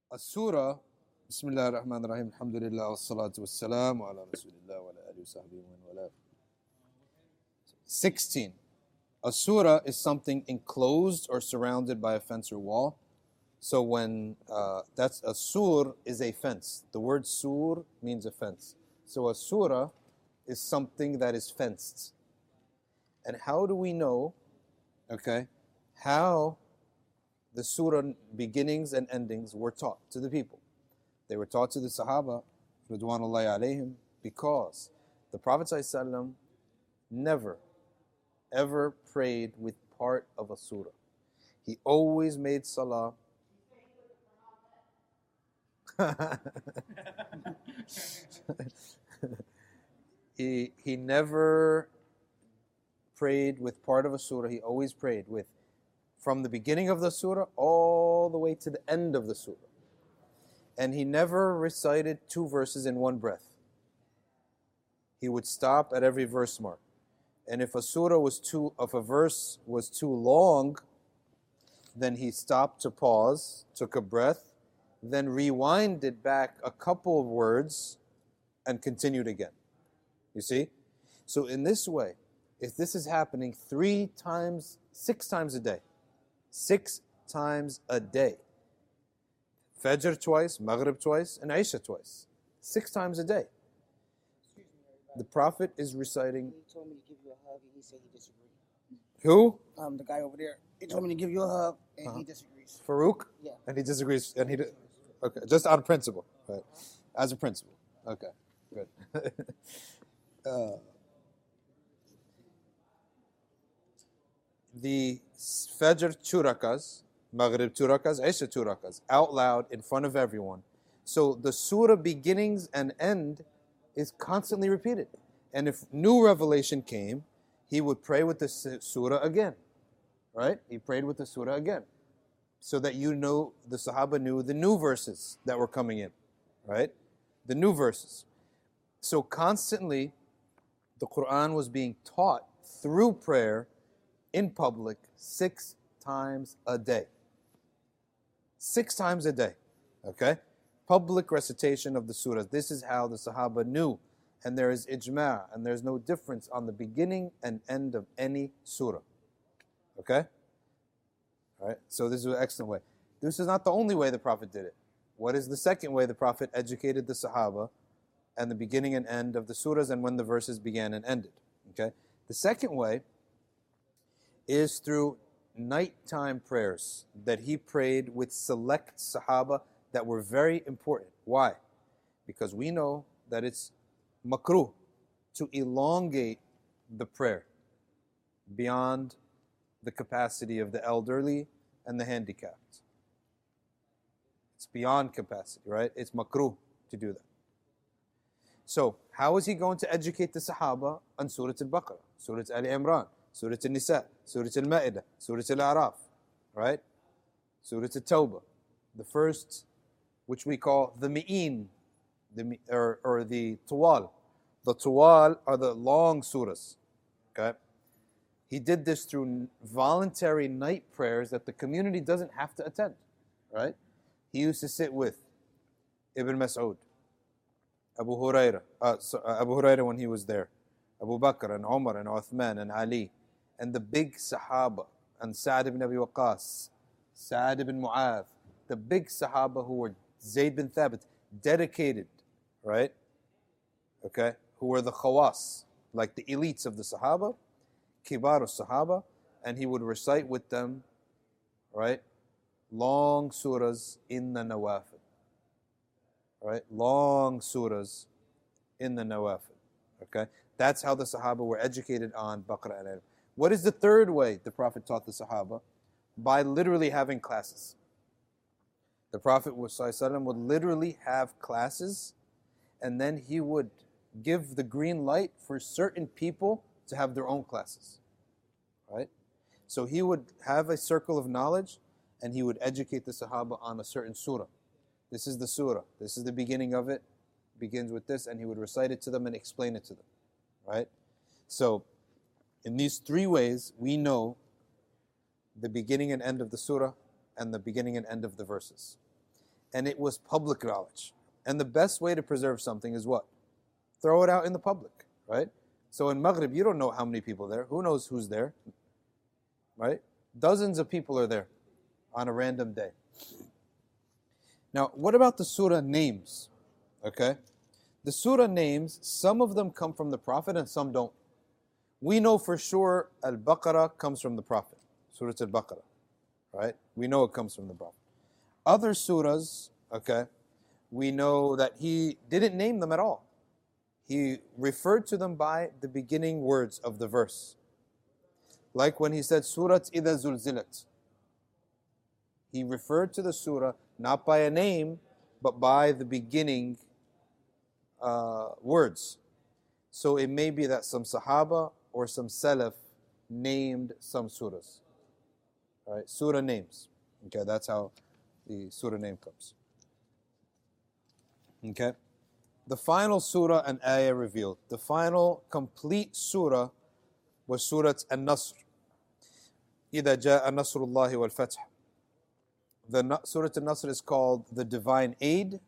A surah, Bismillah ar-Rahman ar-Rahim, alhamdulillah, wassalatu wassalamu ala rasulillah wa ala alihi wa sahbihi wa wala. 16. A surah is something enclosed or surrounded by a fence or wall. So when that's a sur is a fence. The word sur means a fence. So a surah is something that is fenced. And how do we know, how the surah beginnings and endings were taught to the people? They were taught to the Sahaba, Ridwanullahi alayhim, because the Prophet ﷺ never, ever prayed with part of a surah. He always made salah. He never prayed with part of a surah. He always prayed with from the beginning of the surah all the way to the end of the surah. And he never recited 2 verses in one breath. He would stop at every verse mark. And if a verse was too long, then he stopped to pause, took a breath, then rewinded back a couple of words and continued again. You see? So in this way, if this is happening 6 times a day, 6 times a day, Fajr twice, Maghrib twice, and Isha twice, 6 times a day, the Prophet is reciting. He told me to give you a hug, and he said he disagreed. Who? The guy over there. He told me to give you a hug, and he disagrees. Farouk? Yeah. And he disagrees. Okay, just on principle, right? As a principle. Okay, good. The Fajr 2 rakas, Maghrib 2 rakas, Isha 2 rakas, out loud in front of everyone. So the surah beginnings and end is constantly repeated. And if new revelation came, he would pray with the surah again. Right? He prayed with the surah again. So that the Sahaba knew the new verses that were coming in. Right? The new verses. So constantly, the Quran was being taught through prayer in public 6 times a day. 6 times a day. Okay? Public recitation of the surahs. This is how the Sahaba knew. And there is ijma', and there's no difference on the beginning and end of any surah. Okay? All right? So this is an excellent way. This is not the only way the Prophet did it. What is the second way the Prophet educated the Sahaba and the beginning and end of the surahs and when the verses began and ended? Okay? The second way is through nighttime prayers that he prayed with select Sahaba that were very important. Why? Because we know that it's makruh to elongate the prayer beyond the capacity of the elderly and the handicapped. It's beyond capacity, right? It's makruh to do that. So, how is he going to educate the Sahaba on Surah Al-Baqarah, Surah Ali Imran, Surah Al-Nisa, Surah Al-Ma'idah, Surah Al-A'raf, right? Surah Al-Tawbah, the first, which we call the Mi'in, or the Tuwal. The Tuwal are the long surahs, okay? He did this through voluntary night prayers that the community doesn't have to attend, right? He used to sit with Ibn Mas'ud, Abu Hurairah when he was there, Abu Bakr and Umar and Uthman and Ali, and the big Sahaba, and Sa'd ibn Abi Waqqas, Sa'd ibn Mu'adh, the big Sahaba who were Zayd bin Thabit, dedicated, right? Okay, who were the khawas, like the elites of the Sahaba, Kibar al-Sahaba, and he would recite with them, right, long surahs in the nawafil, right, long surahs in the nawafil, okay? That's how the Sahaba were educated on Baqarah and Al. What is the third way the Prophet taught the Sahaba? By literally having classes. The Prophet ﷺ would literally have classes, and then he would give the green light for certain people to have their own classes, right? So he would have a circle of knowledge, and he would educate the Sahaba on a certain surah. This is the surah. This is the beginning of it. Begins with this, and he would recite it to them and explain it to them, right? So, in these 3 ways, we know the beginning and end of the surah and the beginning and end of the verses. and it was public knowledge. And the best way to preserve something is what? Throw it out in the public, right? So in Maghrib, you don't know how many people are there. Who knows who's there, right? Dozens of people are there on a random day. Now, what about the surah names? Okay? The surah names, some of them come from the Prophet and some don't. We know for sure Al-Baqarah comes from the Prophet, Surah Al-Baqarah, right? We know it comes from the Prophet. Other surahs, okay, we know that he didn't name them at all. He referred to them by the beginning words of the verse. Like when he said, Surat Idha Zulzilat. He referred to the surah not by a name, but by the beginning words. So it may be that some Sahaba or some Salaf named some surahs. Right? Surah names. Okay, that's how the surah name comes. Okay? The final surah and ayah revealed. The final complete surah was Surah An-Nasr. إِذَا جَاءَ نَصْرُ اللَّهِ وَالْفَتْحِ. The Surah An-Nasr is called the Divine Aid,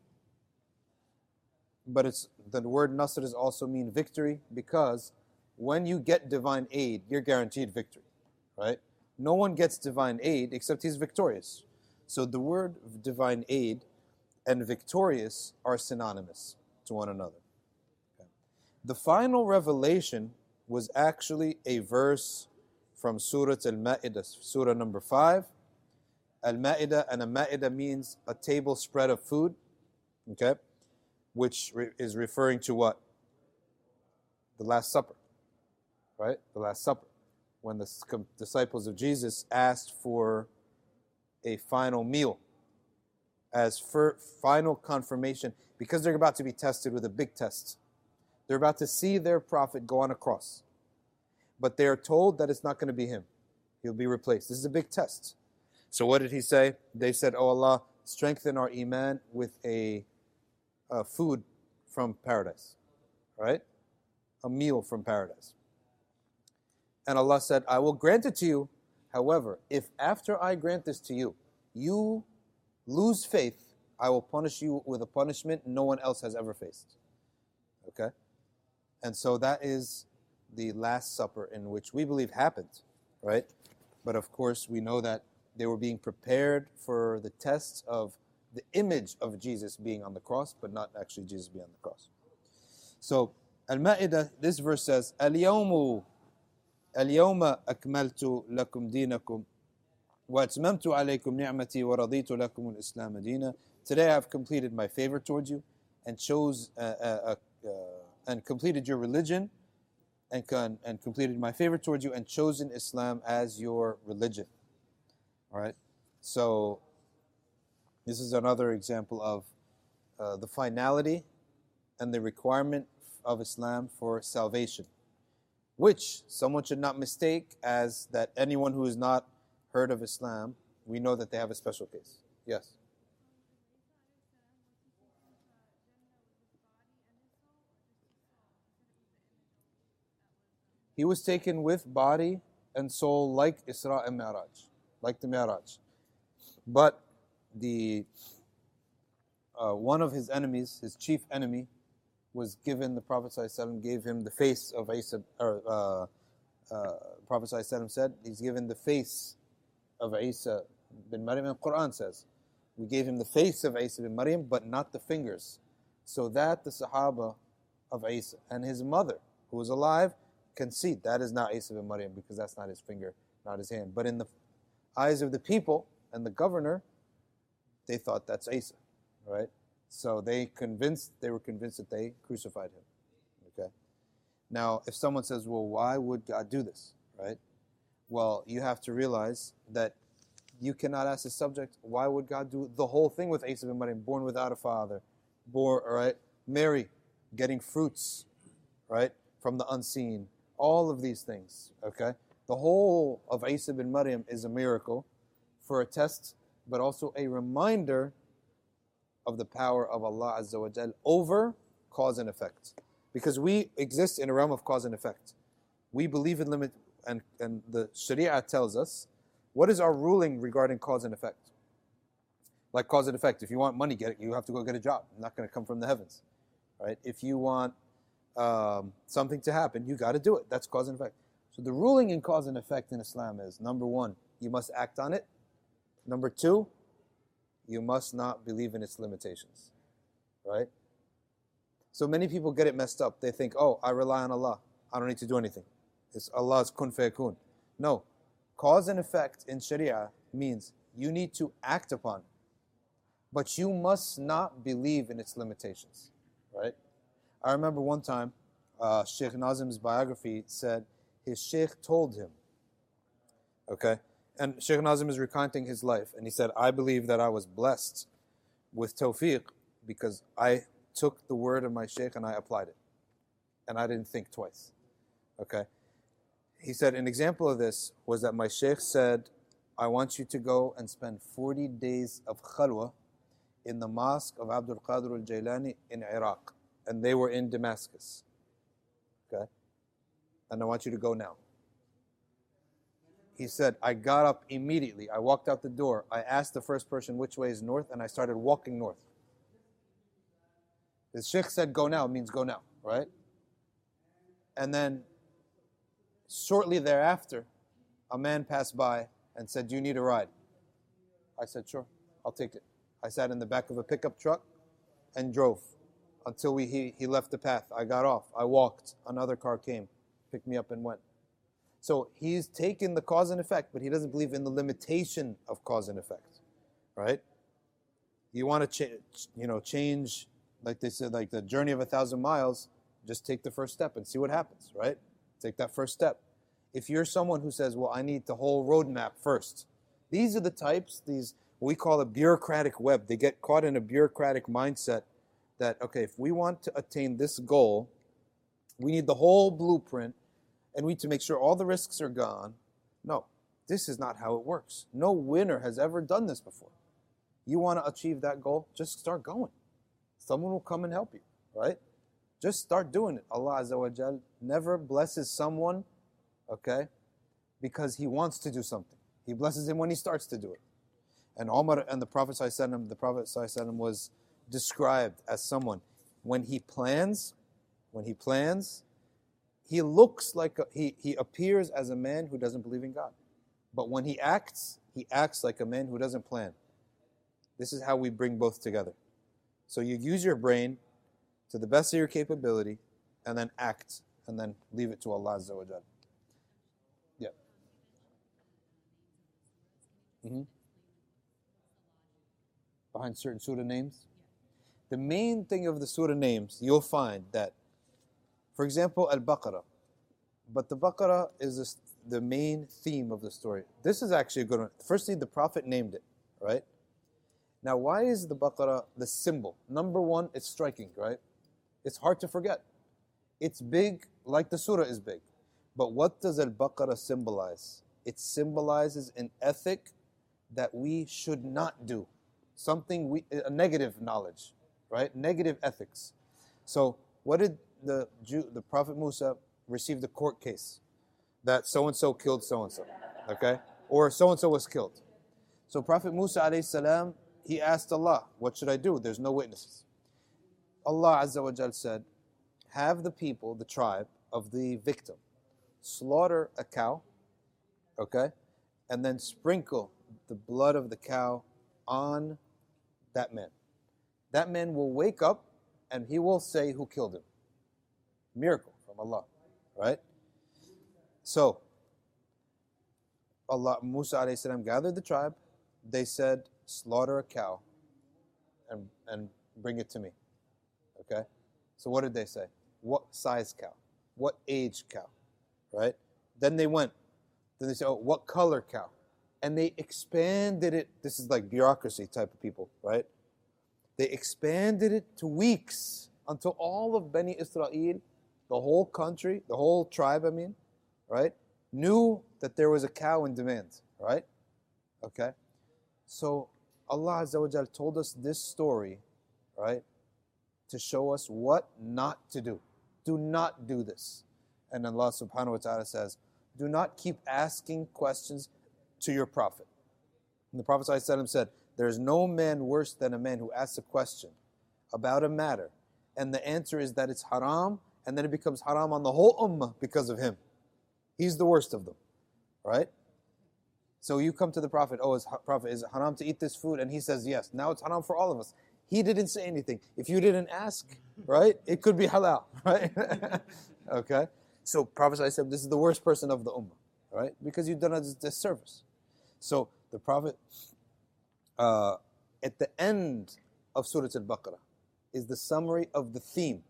but the word Nasr is also mean victory, because when you get divine aid, you're guaranteed victory, right? No one gets divine aid except he's victorious. So the word divine aid and victorious are synonymous to one another. Okay. The final revelation was actually a verse from Surah Al-Ma'idah, Surah number 5. Al-Ma'idah, and Al-Ma'idah means a table spread of food, okay, which is referring to what? The Last Supper, right? The Last Supper, when the disciples of Jesus asked for a final meal as for final confirmation, because they're about to be tested with a big test. They're about to see their prophet go on a cross, but they are told that it's not going to be him. He'll be replaced. This is a big test. So what did he say? They said, "Oh Allah, strengthen our iman with a food from paradise," right? A meal from paradise. And Allah said, "I will grant it to you. However, if after I grant this to you, you lose faith, I will punish you with a punishment no one else has ever faced." Okay? And so that is the Last Supper, in which we believe happened, right? But of course, we know that they were being prepared for the test of the image of Jesus being on the cross, but not actually Jesus being on the cross. So, Al-Ma'idah, this verse says, اليوم أكملت لكم دينكم وأتممت عليكم نعمتي ورضيت لكم الإسلام دينا. Today I have completed my favor towards you and completed your religion and completed my favor towards you and chosen Islam as your religion. All right, so this is another example of the finality and the requirement of Islam for salvation, which someone should not mistake as that anyone who has not heard of Islam, we know that they have a special case. Yes? He was taken with body and soul like Isra and Mi'raj, like the Mi'raj. But the one of his enemies, his chief enemy, was given, the Prophet ﷺ gave him the face of Isa, Prophet ﷺ said, he's given the face of Isa bin Maryam, and Quran says, we gave him the face of Isa bin Maryam, but not the fingers. So that the Sahaba of Isa and his mother, who was alive, concede that is not Isa bin Maryam, because that's not his finger, not his hand. But in the eyes of the people and the governor, they thought that's Isa, right? So they were convinced that they crucified him. Okay. Now, if someone says, well, why would God do this, right? Well, you have to realize that you cannot ask the subject, why would God do the whole thing with Isa bin Maryam, born without a father, right? Mary getting fruits, right, from the unseen, all of these things, okay? The whole of Isa bin Maryam is a miracle for a test, but also a reminder of the power of Allah Azza wa Jal over cause and effect. Because we exist in a realm of cause and effect. We believe in limit, and the Sharia tells us, what is our ruling regarding cause and effect? Like cause and effect. If you want money, you have to go get a job. It's not going to come from the heavens, right? If you want something to happen, you got to do it. That's cause and effect. So the ruling in cause and effect in Islam is, number one, you must act on it. Number two, you must not believe in its limitations, right? So many people get it messed up. They think, oh, I rely on Allah. I don't need to do anything. It's Allah's kun fayakun. No. Cause and effect in Sharia means you need to act upon, but you must not believe in its limitations, right? I remember one time, Sheikh Nazim's biography said his sheikh told him, okay, and Sheikh Nazim is recounting his life, and he said, I believe that I was blessed with tawfiq because I took the word of my sheikh and I applied it, and I didn't think twice, okay? He said, an example of this was that my sheikh said, I want you to go and spend 40 days of khalwa in the mosque of Abdul Qadir al-Jailani in Iraq. And they were in Damascus. Okay? And I want you to go now. He said, I got up immediately. I walked out the door. I asked the first person which way is north, and I started walking north. The sheikh said, go now, means go now, right? And then shortly thereafter, a man passed by and said, do you need a ride? I said, sure, I'll take it. I sat in the back of a pickup truck and drove until he left the path. I got off. I walked. Another car came, picked me up and went. So he's taken the cause and effect, but he doesn't believe in the limitation of cause and effect, right? You want to change, like they said, like the journey of 1,000 miles, just take the first step and see what happens, right? Take that first step. If you're someone who says, well, I need the whole roadmap first, these are the types, what we call a bureaucratic web. They get caught in a bureaucratic mindset that, okay, if we want to attain this goal, we need the whole blueprint, and we need to make sure all the risks are gone. No, this is not how it works. No winner has ever done this before. You want to achieve that goal, just start going. Someone will come and help you, right? Just start doing it. Allah Azza wa Jal never blesses someone, okay, because he wants to do something. He blesses him when he starts to do it. And Umar and the Prophet ﷺ was described as someone, when he plans, he looks like, he appears as a man who doesn't believe in God. But when he acts like a man who doesn't plan. This is how we bring both together. So you use your brain to the best of your capability, and then act, and then leave it to Allah Azza wa Jal. Yeah. Behind certain surah names? The main thing of the surah names, you'll find that, for example, Al-Baqarah. But the Baqarah is the main theme of the story. This is actually a good one. Firstly, the Prophet named it, right? Now, why is the Baqarah the symbol? Number one, it's striking, right? It's hard to forget. It's big, like the surah is big. But what does Al-Baqarah symbolize? It symbolizes an ethic that we should not do. A negative knowledge, right? Negative ethics. So what did the Prophet Musa received a court case that so-and-so killed so-and-so, okay? Or so-and-so was killed. So Prophet Musa alayhi salam, he asked Allah, what should I do? There's no witnesses. Allah Azza wa Jal said, have the people, the tribe of the victim, slaughter a cow, okay? And then sprinkle the blood of the cow on that man. That man will wake up and he will say who killed him. Miracle from Allah, right? So, Musa alayhi salam gathered the tribe. They said, slaughter a cow and bring it to me. Okay? So what did they say? What size cow? What age cow? Right? Then they went. Then they said, oh, what color cow? And they expanded it. This is like bureaucracy type of people, right? They expanded it to weeks until all of Bani Israel, the whole country, the whole tribe, right, knew that there was a cow in demand, right? Okay? So Allah Azza wa Jal told us this story, right, to show us what not to do. Do not do this. And Allah subhanahu wa ta'ala says, do not keep asking questions to your Prophet. And the Prophet ﷺ said, There's no man worse than a man who asks a question about a matter, and the answer is that it's haram, and then it becomes haram on the whole ummah because of him. He's the worst of them, right? So you come to the Prophet, Prophet, is it haram to eat this food? And he says yes. Now it's haram for all of us. He didn't say anything. If you didn't ask, right, it could be halal, right? Okay? So Prophet said, this is the worst person of the ummah, right? Because you've done a disservice. So the Prophet, at the end of Surah Al-Baqarah, is the summary of the theme.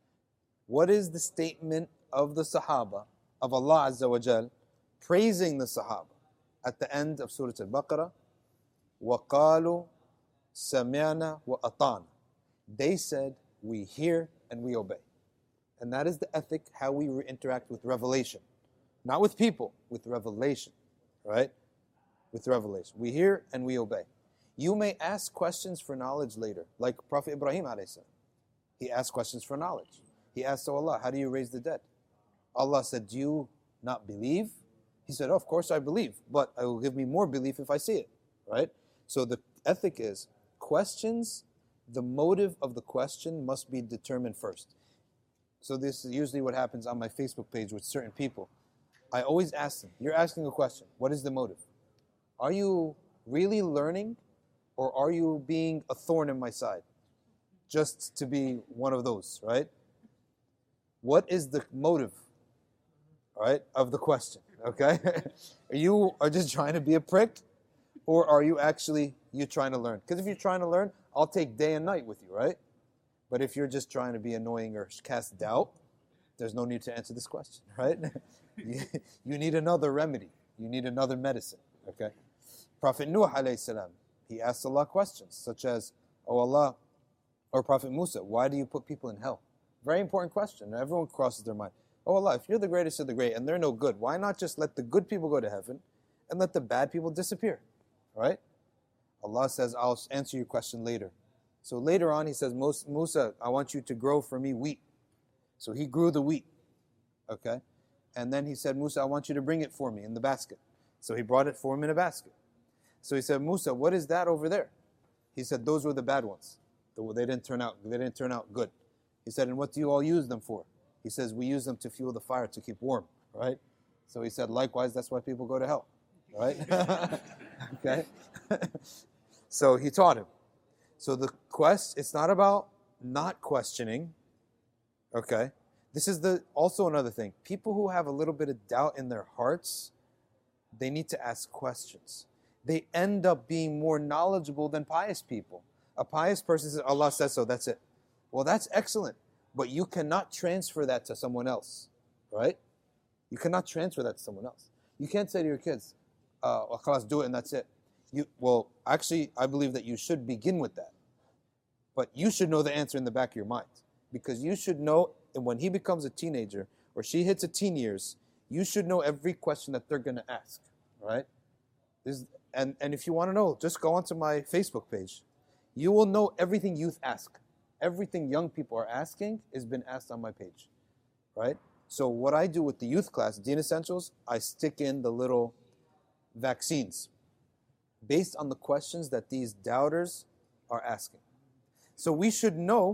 What is the statement of the Sahaba, of Allah Azza wa Jal, praising the Sahaba? At the end of Surah Al-Baqarah, وَقَالُوا سَمِعْنَا وَأَطَعْنَا. They said, we hear and we obey. And that is the ethic, how we interact with revelation. Not with people, with revelation, right? With revelation. We hear and we obey. You may ask questions for knowledge later, like Prophet Ibrahim a.s. He asked questions for knowledge. He asked, oh Allah, how do you raise the dead? Allah said, do you not believe? He said, oh, of course I believe, but I will give me more belief if I see it, right? So the ethic is, questions, the motive of the question must be determined first. So this is usually what happens on my Facebook page with certain people. I always ask them, you're asking a question, what is the motive? Are you really learning, or are you being a thorn in my side? Just to be one of those, right? What is the motive, right, of the question? Okay, you are just trying to be a prick, or are you actually trying to learn? Because if you're trying to learn, I'll take day and night with you, right? But if you're just trying to be annoying or cast doubt, there's no need to answer this question, right? You need another remedy. You need another medicine. Okay. Prophet Nuh alayhi salam, he asked Allah questions such as, "Oh Allah," or Prophet Musa, "Why do you put people in hell?" Very important question. Everyone crosses their mind. Oh Allah, if you're the greatest of the great and they're no good, why not just let the good people go to heaven and let the bad people disappear? Right? Allah says, I'll answer your question later. So later on he says, Musa, I want you to grow for me wheat. So he grew the wheat. Okay? And then he said, Musa, I want you to bring it for me in the basket. So he brought it for him in a basket. So he said, Musa, what is that over there? He said, those were the bad ones. They didn't turn out good. He said, and what do you all use them for? He says, we use them to fuel the fire to keep warm, right? So he said, likewise, that's why people go to hell, right? Okay? So he taught him. So the it's not about not questioning, okay? This is also another thing. People who have a little bit of doubt in their hearts, they need to ask questions. They end up being more knowledgeable than pious people. A pious person says, Allah says so, that's it. Well, that's excellent. But you cannot transfer that to someone else, right? You cannot transfer that to someone else. You can't say to your kids, khalas, do it and that's it. Actually, I believe that you should begin with that. But you should know the answer in the back of your mind. Because you should know, when he becomes a teenager, or she hits a teen years, you should know every question that they're going to ask, right? And if you want to know, just go onto my Facebook page. You will know everything youth ask. Everything young people are asking has been asked on my page, right? So what I do with the youth class, Deen Essentials, I stick in the little vaccines based on the questions that these doubters are asking. So we should know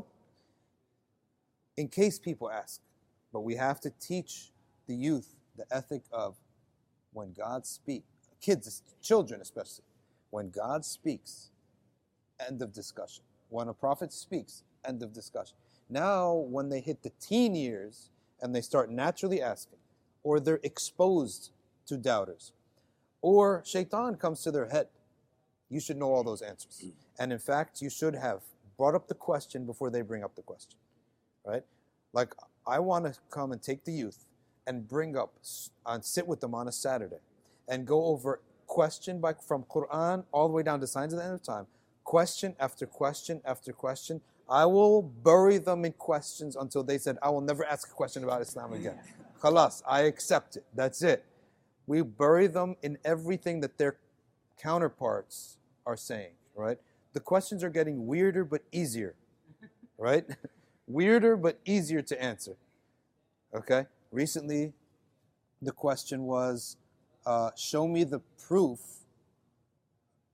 in case people ask, but we have to teach the youth the ethic of when God speaks, kids, children especially, when God speaks, end of discussion. When a prophet speaks, end of discussion. Now, when they hit the teen years and they start naturally asking, or they're exposed to doubters, or shaitan comes to their head, you should know all those answers. And in fact, you should have brought up the question before they bring up the question, right? Like, I want to come and take the youth and bring up and sit with them on a Saturday and go over question from Quran all the way down to signs of the end of time, question after question after question. I will bury them in questions until they said, I will never ask a question about Islam again. Khalas, I accept it. That's it. We bury them in everything that their counterparts are saying, right? The questions are getting weirder but easier, right? Weirder but easier to answer, okay? Recently, the question was, show me the proof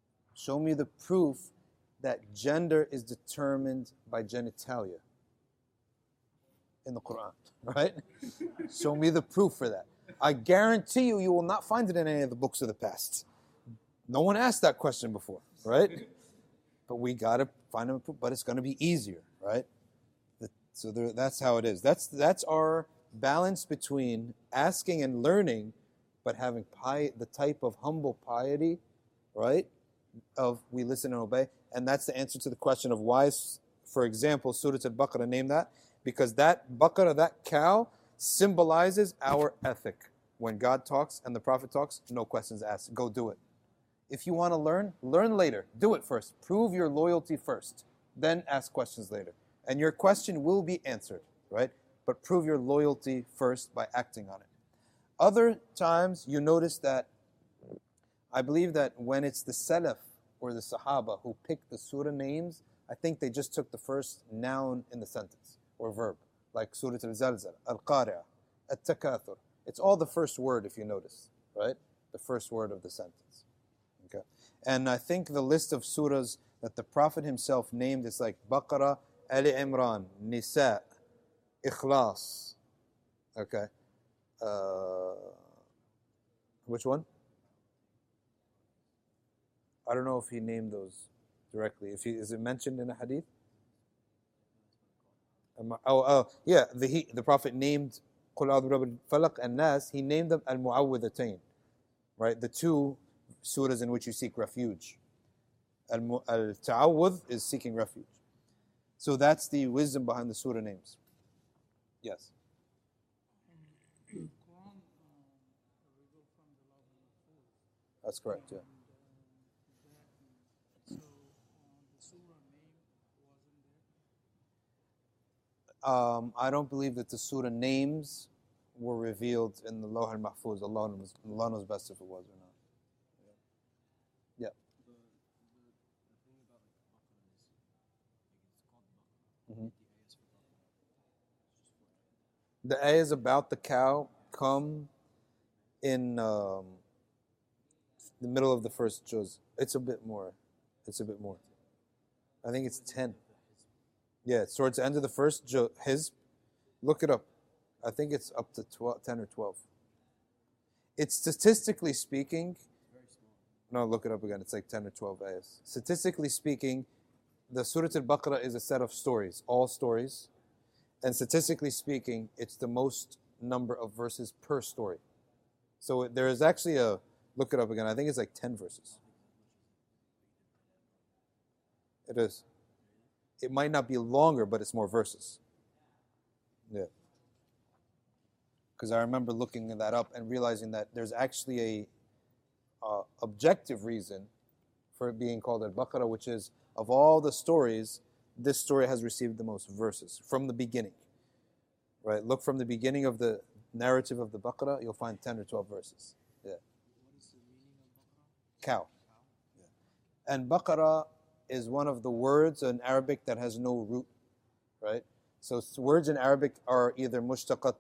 Show me the proof that gender is determined by genitalia in the Quran, right? Show me the proof for that. I guarantee you, you will not find it in any of the books of the past. No one asked that question before, right? But we got to find a proof, but it's going to be easier, right? That's how it is. That's our balance between asking and learning, but having the type of humble piety, right? Of we listen and obey. And that's the answer to the question of why, for example, Surah Al-Baqarah named that. Because that Baqarah, that cow, symbolizes our ethic. When God talks and the Prophet talks, no questions asked. Go do it. If you want to learn later. Do it first. Prove your loyalty first. Then ask questions later. And your question will be answered, right? But prove your loyalty first by acting on it. Other times you notice that, I believe that when it's the Salaf or the Sahaba who pick the surah names, I think they just took the first noun in the sentence or verb, like Surah Al-Zalzal, Al-Qari'ah, At-Takathur. It's all the first word if you notice, right? The first word of the sentence. Okay. And I think the list of surahs that the Prophet himself named is like Baqarah, Ali Imran, Nisa, Ikhlas. Okay. Which one? I don't know if he named those directly. Is it mentioned in a hadith? Yeah. The Prophet named Qul A'udhu Birabbil Falaq and Nas. He named them Al-Mu'awwidhatayn, right? The two surahs in which you seek refuge. Al-Ta'awudh is seeking refuge. So that's the wisdom behind the surah names. Yes. That's correct, yeah. I don't believe that the surah names were revealed in the Lawh al-Mahfuz. Allah knows best if it was or not. Yeah. Mm-hmm. The ayahs about the cow come in the middle of the first juz. It's a bit more. I think it's 10. Yeah, towards the end of the first Hizb. Look it up. I think it's up to 10 or 12. It's statistically speaking. No, look it up again. It's like 10 or 12 ayahs. Statistically speaking, the Surah Al-Baqarah is a set of stories, all stories. And statistically speaking, it's the most number of verses per story. So there is actually look it up again. I think it's like 10 verses. It is. It might not be longer, but it's more verses. Yeah. Because I remember looking that up and realizing that there's actually a objective reason for it being called Al-Baqarah, which is, of all the stories, this story has received the most verses from the beginning. Right? Look from the beginning of the narrative of the Baqarah, you'll find 10 or 12 verses. Yeah. What is the meaning of Baqarah? Cow. Yeah. And Baqarah is one of the words in Arabic that has no root, right? So words in Arabic are either mushtaqat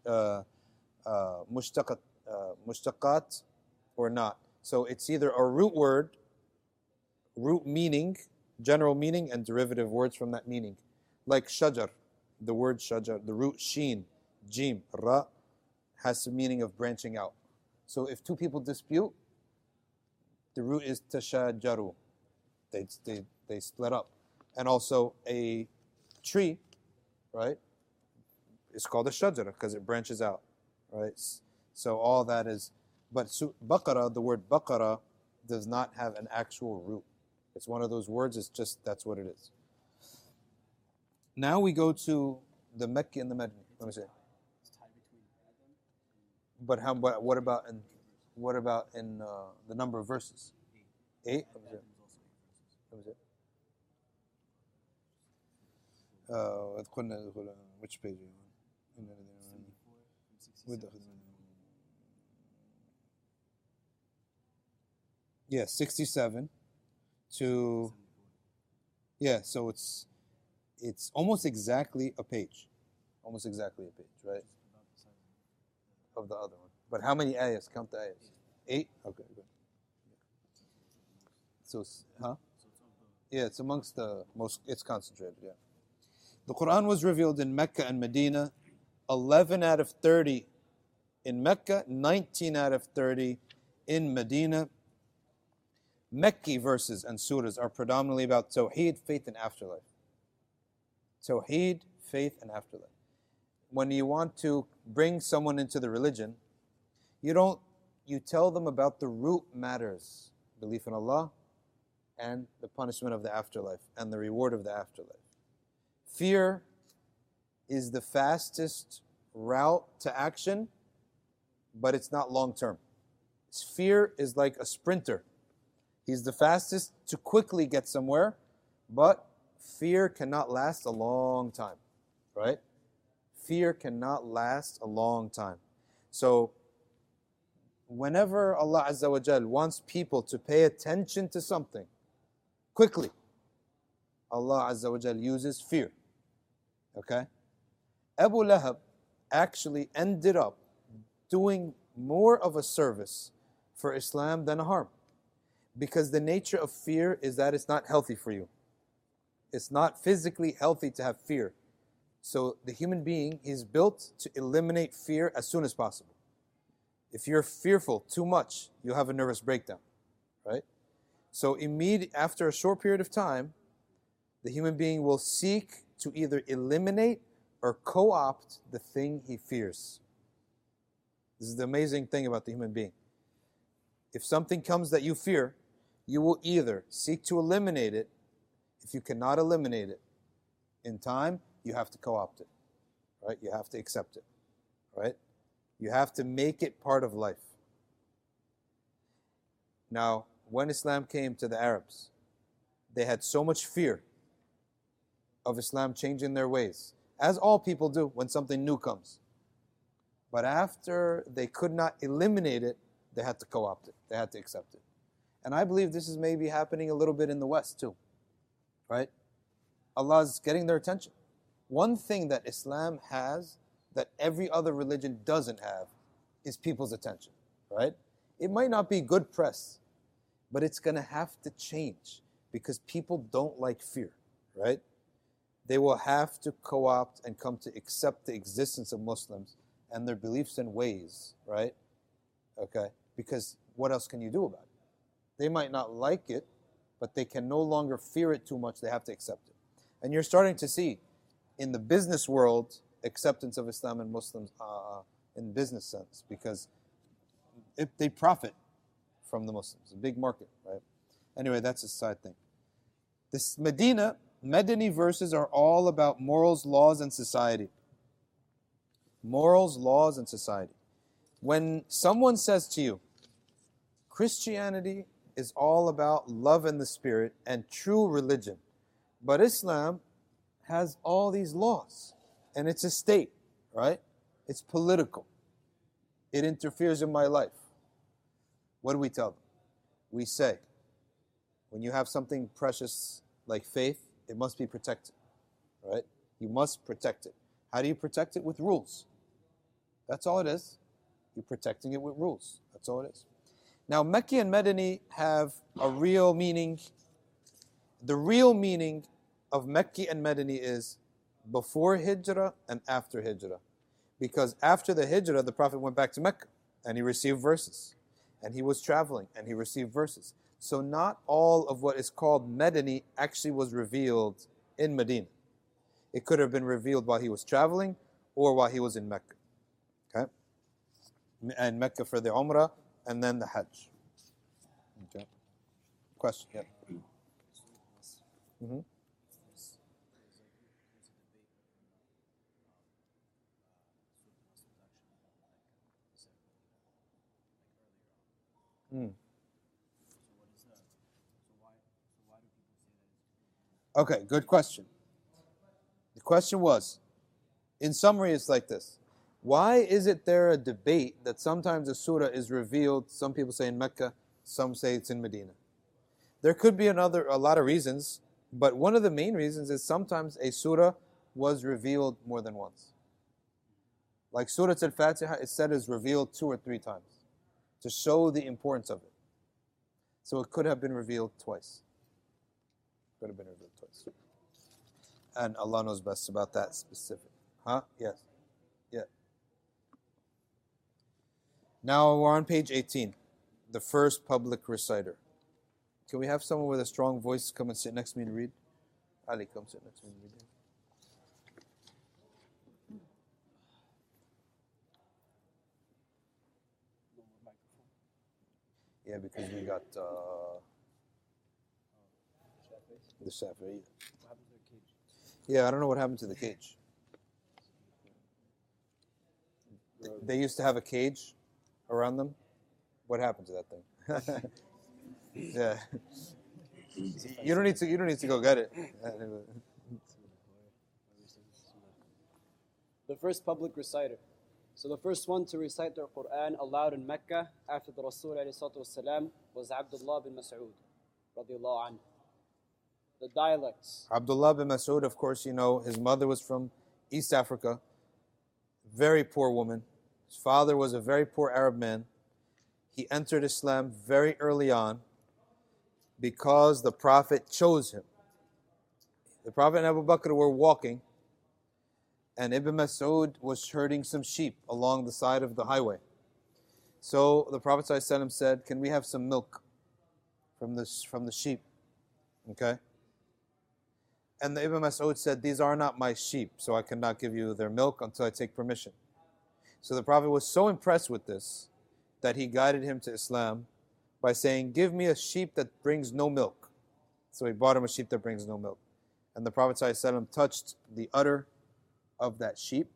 or not. So it's either a root word, root meaning, general meaning, and derivative words from that meaning. Like shajar, the word shajar, the root sheen, jim, ra, has the meaning of branching out. So if two people dispute, the root is tashajaru. They split up. And also a tree, right, is called a shajara because it branches out, right? So all that is, but Baqarah, the word Baqarah does not have an actual root. It's one of those words, it's just, that's what it is. Now we go to the Mekki and the Madani. Let me see. It's tied between Adam. But what about in the number of verses? 8? What was it? Which page are you on? Yeah, 67 to, yeah, so it's almost exactly a page. Almost exactly a page, right? Of the other one. But how many ayahs? Count the ayahs. 8? Okay, good. So, huh? Yeah, it's amongst the most, it's concentrated, yeah. The Quran was revealed in Mecca and Medina, 11 out of 30 in Mecca, 19 out of 30 in Medina. Mecca verses and surahs are predominantly about Tawheed, faith, and afterlife. Tawheed, faith, and afterlife. When you want to bring someone into the religion, you tell them about the root matters, belief in Allah and the punishment of the afterlife and the reward of the afterlife. Fear is the fastest route to action, but it's not long term. Fear is like a sprinter. He's the fastest to quickly get somewhere, but fear cannot last a long time, right? Fear cannot last a long time. So, whenever Allah Azza wa Jal wants people to pay attention to something quickly, Allah Azza wa Jal uses fear. Okay? Abu Lahab actually ended up doing more of a service for Islam than a harm. Because the nature of fear is that it's not healthy for you. It's not physically healthy to have fear. So the human being is built to eliminate fear as soon as possible. If you're fearful too much, you'll have a nervous breakdown, right? So after a short period of time, the human being will seek to either eliminate or co-opt the thing he fears. This is the amazing thing about the human being. If something comes that you fear, you will either seek to eliminate it. If you cannot eliminate it in time, you have to co-opt it, right? You have to accept it, right? You have to make it part of life. Now, when Islam came to the Arabs, they had so much fear of Islam changing their ways, as all people do when something new comes. But after they could not eliminate it, they had to co-opt it. They had to accept it. And I believe this is maybe happening a little bit in the West too, right? Allah's getting their attention. One thing that Islam has that every other religion doesn't have is people's attention, right? It might not be good press, but it's going to have to change because people don't like fear, right? They will have to co-opt and come to accept the existence of Muslims and their beliefs and ways, right? Okay, because what else can you do about it? They might not like it, but they can no longer fear it too much. They have to accept it. And you're starting to see in the business world acceptance of Islam and Muslims in business sense because they profit from the Muslims. A big market, right? Anyway, that's a side thing. This Medini verses are all about morals, laws, and society. Morals, laws, and society. When someone says to you, Christianity is all about love and the spirit and true religion, but Islam has all these laws, and it's a state, right? It's political. It interferes in my life. What do we tell them? We say, when you have something precious like faith, it must be protected, right? You must protect it. How do you protect it? With rules. That's all it is. You're protecting it with rules. That's all it is. Now, Mecca and Medini have a real meaning. The real meaning of Mecca and Medini is before Hijrah and after Hijrah. Because after the Hijrah, the Prophet went back to Mecca and he received verses. And he was traveling and he received verses. So not all of what is called Medini actually was revealed in Medina. It could have been revealed while he was traveling or while he was in Mecca. Okay? And Mecca for the Umrah and then the Hajj. Okay. Question? Yeah. Mm-hmm. Okay, good question. The question was, in summary, it's like this. Why is it there a debate that sometimes a surah is revealed, some people say in Mecca, some say it's in Medina? There could be a lot of reasons, but one of the main reasons is sometimes a surah was revealed more than once. Like Surah Al-Fatiha, it said is revealed 2 or 3 times to show the importance of it. So it could have been revealed twice. Could have been revealed twice. And Allah knows best about that specific. Huh? Yes. Yeah. Now we're on page 18. The first public reciter. Can we have someone with a strong voice come and sit next to me and read? Ali, come sit next to me and read. Yeah, because we got the Shafi'i. Yeah, I don't know what happened to the cage. They used to have a cage around them. What happened to that thing? Yeah. You don't need to go get it. The first public reciter. So the first one to recite the Quran aloud in Mecca after the Rasul ﷺ was Abdullah bin Mas'ud radiallahu anhu. The dialects. Abdullah bin Mas'ud, of course, you know, his mother was from East Africa. Very poor woman. His father was a very poor Arab man. He entered Islam very early on because the Prophet chose him. The Prophet and Abu Bakr were walking, and Ibn Mas'ud was herding some sheep along the side of the highway. So the Prophet ﷺ said, "Can we have some milk from the sheep?" Okay? And the Ibn Mas'ud said, "These are not my sheep, so I cannot give you their milk until I take permission." So the Prophet was so impressed with this that he guided him to Islam by saying, "Give me a sheep that brings no milk." So he bought him a sheep that brings no milk. And the Prophet ﷺ touched the udder of that sheep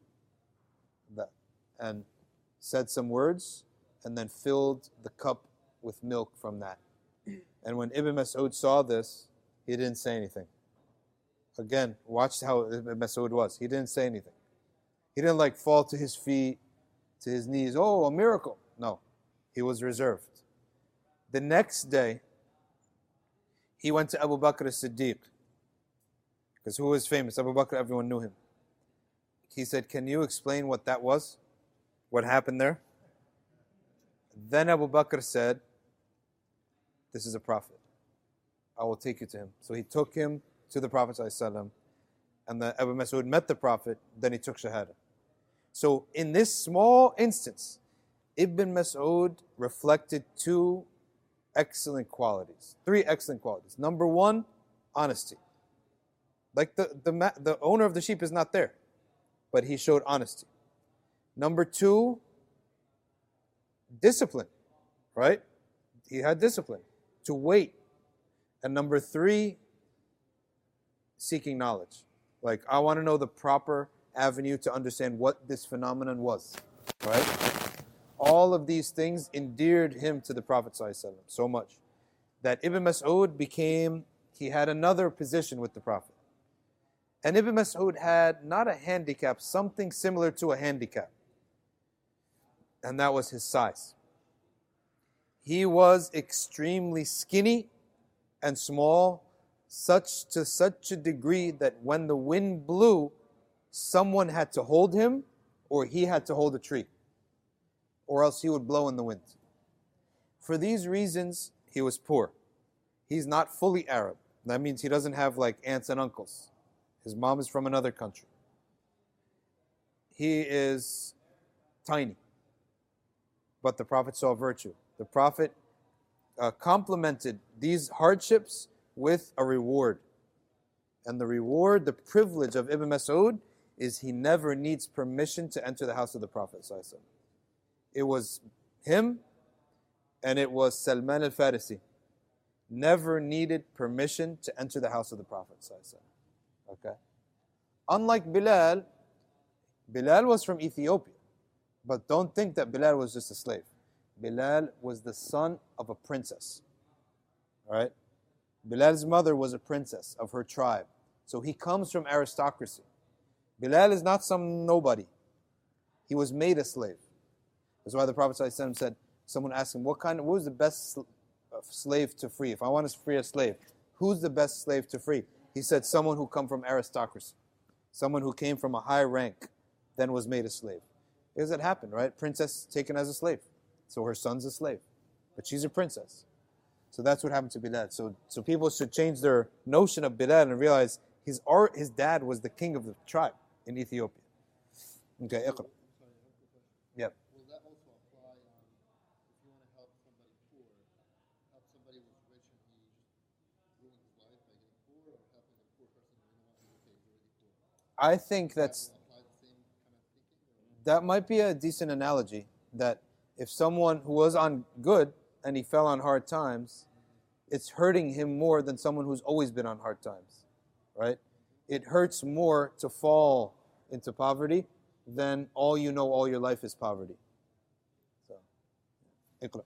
and said some words and then filled the cup with milk from that. And when Ibn Mas'ud saw this, he didn't say anything. Again, watch how Ibn Mas'ud was. He didn't say anything. He didn't fall to his feet, to his knees. Oh, a miracle. No, he was reserved. The next day, he went to Abu Bakr as-Siddiq. Because who was famous? Abu Bakr, everyone knew him. He said, "Can you explain what that was? What happened there?" Then Abu Bakr said, "This is a prophet. I will take you to him." So he took him to the Prophet ﷺ, and the Abu Mas'ud met the Prophet, then he took Shahada. So in this small instance, Ibn Mas'ud reflected three excellent qualities. Number one, honesty. The owner of the sheep is not there, but he showed honesty. Number two, discipline, right? He had discipline to wait. And number three, seeking knowledge. I want to know the proper avenue to understand what this phenomenon was, right? All of these things endeared him to the Prophet ﷺ so much that Ibn Mas'ud he had another position with the Prophet. And Ibn Mas'ud had not a handicap, something similar to a handicap. And that was his size. He was extremely skinny and small, to such a degree that when the wind blew, someone had to hold him or he had to hold a tree, or else he would blow in the wind. For these reasons, he was poor. He's not fully Arab. That means he doesn't have aunts and uncles. His mom is from another country. He is tiny. But the Prophet saw virtue. The Prophet complemented these hardships with a reward. And the reward, the privilege of Ibn Mas'ud is he never needs permission to enter the house of the Prophet ﷺ. It was him and it was Salman al-Farisi. Never needed permission to enter the house of the Prophet ﷺ. Okay? Unlike Bilal was from Ethiopia. But don't think that Bilal was just a slave. Bilal was the son of a princess. Alright? Bilal's mother was a princess of her tribe. So he comes from aristocracy. Bilal is not some nobody. He was made a slave. That's why the Prophet ﷺ said, someone asked him, what was the best slave to free? If I want to free a slave, who's the best slave to free? He said, someone who come from aristocracy. Someone who came from a high rank, then was made a slave. Because it happened, right? Princess taken as a slave. So her son's a slave. But she's a princess. So that's what happened to Bilal. So people should change their notion of Bilal and realize his dad was the king of the tribe in Ethiopia. Okay, Iqra. Yep. Will that also apply if you want to help somebody poor, help somebody who's rich and he just ruined his life by getting poor, or helping a poor person who you know what he's already poor? I think Will that's apply the same kind of thinking? that might be a decent analogy, that if someone who was on good and he fell on hard times, it's hurting him more than someone who's always been on hard times, right? It hurts more to fall into poverty than all you know all your life is poverty. So, Iqra.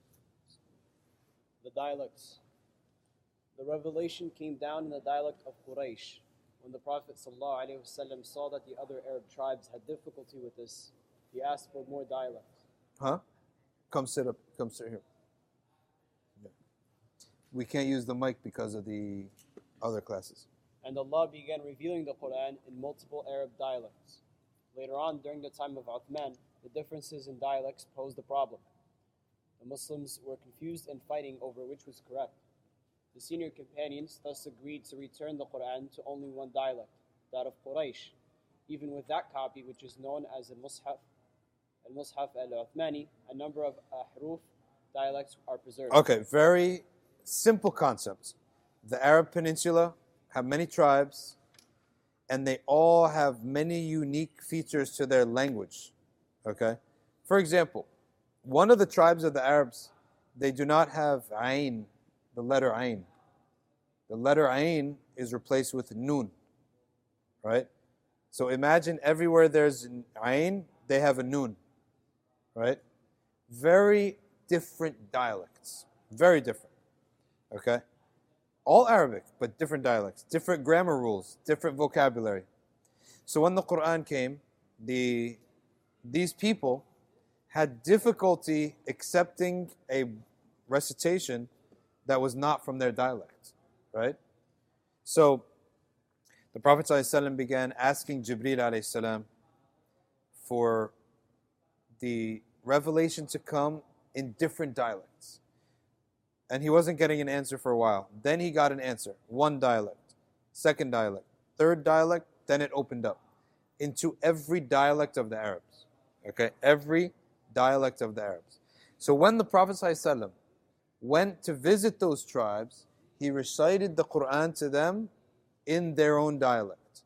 The dialects. The revelation came down in the dialect of Quraysh. When the Prophet ﷺ saw that the other Arab tribes had difficulty with this, he asked for more dialects. Huh? Come sit up. Come sit here. Yeah. We can't use the mic because of the other classes. And Allah began revealing the Quran in multiple Arab dialects. Later on, during the time of Uthman, the differences in dialects posed a problem. The Muslims were confused and fighting over which was correct. The senior companions thus agreed to return the Quran to only one dialect, that of Quraysh. Even with that copy, which is known as Al-Mushaf al-Uthmani, a number of Ahruf dialects are preserved. Okay, very simple concept. The Arab Peninsula have many tribes, and they all have many unique features to their language. Okay? For example, one of the tribes of the Arabs, they do not have Ain, the letter Ain. The letter Ain is replaced with Nun. Right? So imagine everywhere there's an Ain, they have a Nun. Right? Very different dialects. Very different. Okay? All Arabic, but different dialects, different grammar rules, different vocabulary. So when the Quran came, these people had difficulty accepting a recitation that was not from their dialect, right? So the Prophet ﷺ began asking Jibreel ﷺ for the revelation to come in different dialects. And he wasn't getting an answer for a while. Then he got an answer. One dialect, second dialect, third dialect, then it opened up into every dialect of the Arabs. Okay? Every dialect of the Arabs. So when the Prophet ﷺ went to visit those tribes, he recited the Quran to them in their own dialect.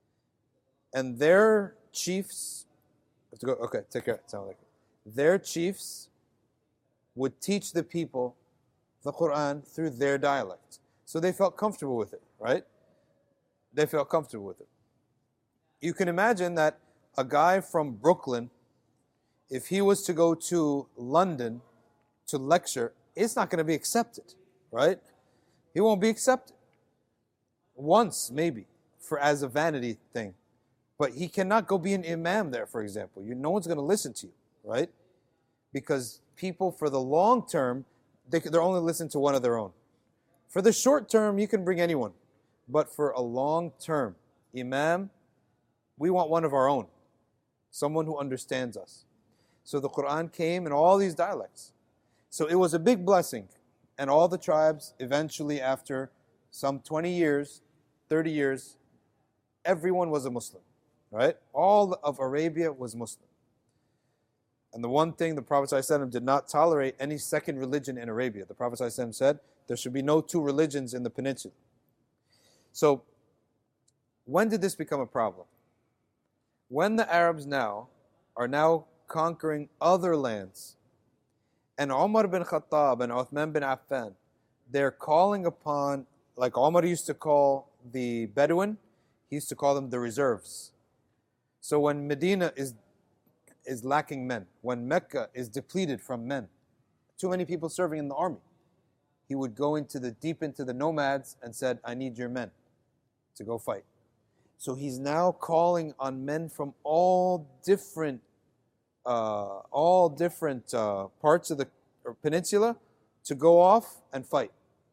And their chiefs, okay, take care, sound like it. Their chiefs would teach the people the Quran through their dialect. So they felt comfortable with it, right? They felt comfortable with it. You can imagine that a guy from Brooklyn, if he was to go to London to lecture, it's not going to be accepted, right? He won't be accepted. Once, maybe, as a vanity thing. But he cannot go be an imam there, for example. No one's going to listen to you, right? Because people, for the long term, they're only listening to one of their own. For the short term, you can bring anyone. But for a long term, imam, we want one of our own. Someone who understands us. So the Quran came in all these dialects. So it was a big blessing. And all the tribes, eventually after some 20 years, 30 years, everyone was a Muslim. Right? All of Arabia was Muslim. And the one thing the Prophet ﷺ did not tolerate any second religion in Arabia. The Prophet ﷺ said there should be no two religions in the peninsula. So when did this become a problem? When the Arabs are now conquering other lands, and Umar bin Khattab and Uthman bin Affan, they're calling upon, like Umar used to call the Bedouin, he used to call them the reserves. So when Medina is lacking men, when Mecca is depleted from men, too many people serving in the army, he would go deep into the nomads and said, I need your men to go fight. So he's now calling on men from all different parts of the peninsula to go off and fight.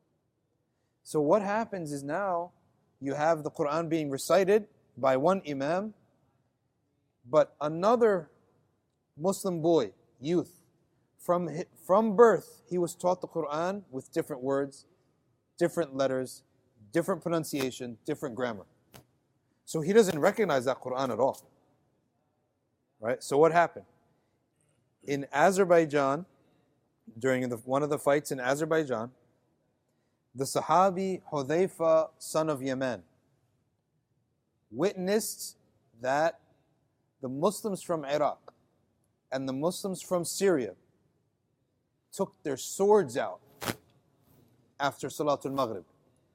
So what happens is now you have the Quran being recited by one imam, but another Muslim boy, youth, From birth, he was taught the Quran with different words, different letters, different pronunciation, different grammar. So he doesn't recognize that Quran at all. Right? So what happened? In Azerbaijan, during one of the fights in Azerbaijan, the Sahabi Hudhayfa, son of Yemen, witnessed that the Muslims from Iraq and the Muslims from Syria took their swords out after Salatul Maghrib.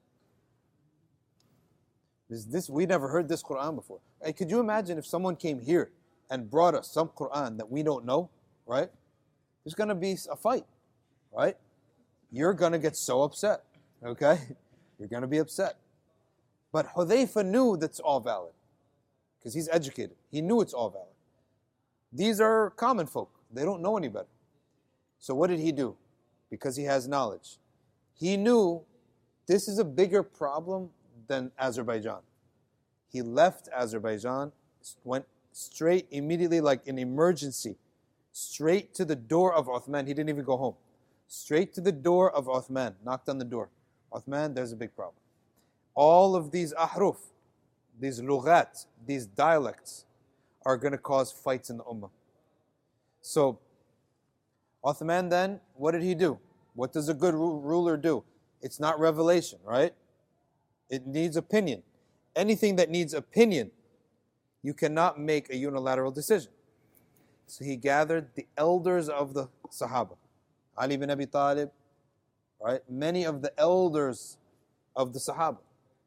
We never heard this Quran before. Hey, could you imagine if someone came here and brought us some Quran that we don't know, right? There's going to be a fight, right? You're going to get so upset, okay? You're going to be upset. But Hudhayfa knew that's all valid because he's educated. He knew it's all valid. These are common folk. They don't know any better. So what did he do? Because he has knowledge. He knew this is a bigger problem than Azerbaijan. He left Azerbaijan, went straight, immediately, like an emergency, straight to the door of Uthman. He didn't even go home. Straight to the door of Uthman, knocked on the door. Uthman, there's a big problem. All of these ahruf, these lughat, these dialects are going to cause fights in the ummah. So, Uthman then, what did he do? What does a good ruler do? It's not revelation, right? It needs opinion. Anything that needs opinion, you cannot make a unilateral decision. So he gathered the elders of the Sahaba. Ali bin Abi Talib, right? Many of the elders of the Sahaba.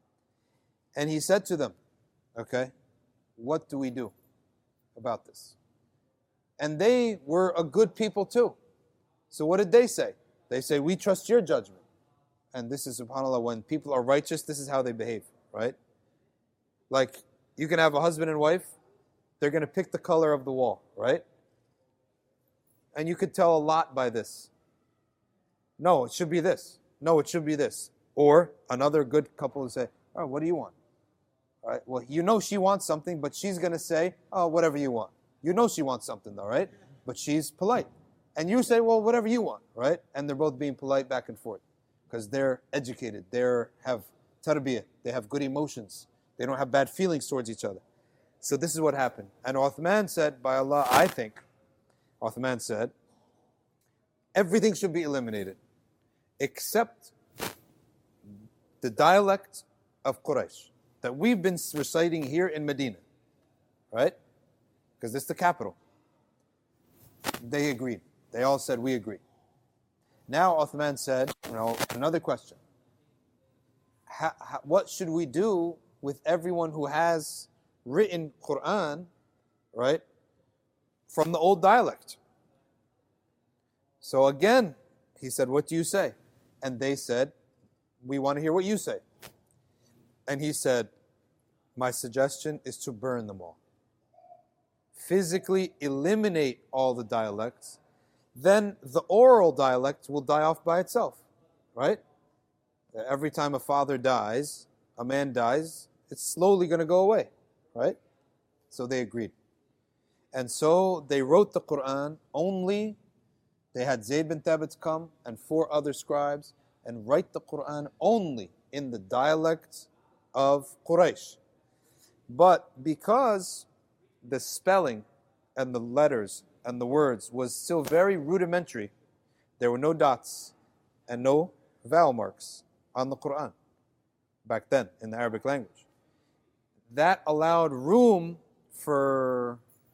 And he said to them, okay, what do we do about this? And they were a good people too. So what did they say? They say, we trust your judgment. And this is, subhanAllah, when people are righteous, this is how they behave, right? Like, you can have a husband and wife, they're going to pick the color of the wall, right? And you could tell a lot by this. No, it should be this. No, it should be this. Or another good couple will say, oh, what do you want? All right, well, you know she wants something, but she's going to say, oh, whatever you want. You know she wants something though, right? But she's polite. And you say, well, whatever you want, right? And they're both being polite back and forth because they're educated. They have tarbiyah. They have good emotions. They don't have bad feelings towards each other. So this is what happened. And Uthman said, by Allah, I think, Uthman said, everything should be eliminated except the dialect of Quraysh that we've been reciting here in Medina, right? Because this is the capital. They agreed. They all said, we agree. Now Uthman said, another question. What should we do with everyone who has written Quran, right, from the old dialect? So again, he said, what do you say? And they said, we want to hear what you say. And he said, my suggestion is to burn them all. Physically eliminate all the dialects, then the oral dialect will die off by itself, right? Every time a father dies, a man dies, it's slowly going to go away, right? So they agreed. And so they wrote the Quran only, they had Zayd bin Thabit come and 4 other scribes and write the Quran only in the dialect of Quraysh. But because the spelling and the letters and the words was still very rudimentary, there were no dots and no vowel marks on the Quran back then in the Arabic language. That allowed room for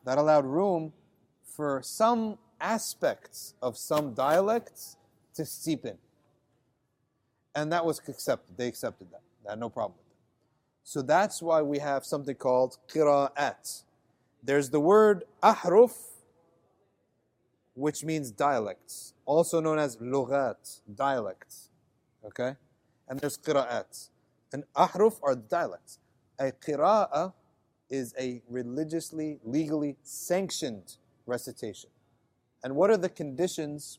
some aspects of some dialects to seep in. And that was accepted. They accepted that. They had no problem with it. So that's why we have something called qira'at. There's the word ahruf, which means dialects, also known as lughat, dialects. Okay? And there's qira'at. And ahruf are dialects. A qira'ah is a religiously, legally sanctioned recitation. And what are the conditions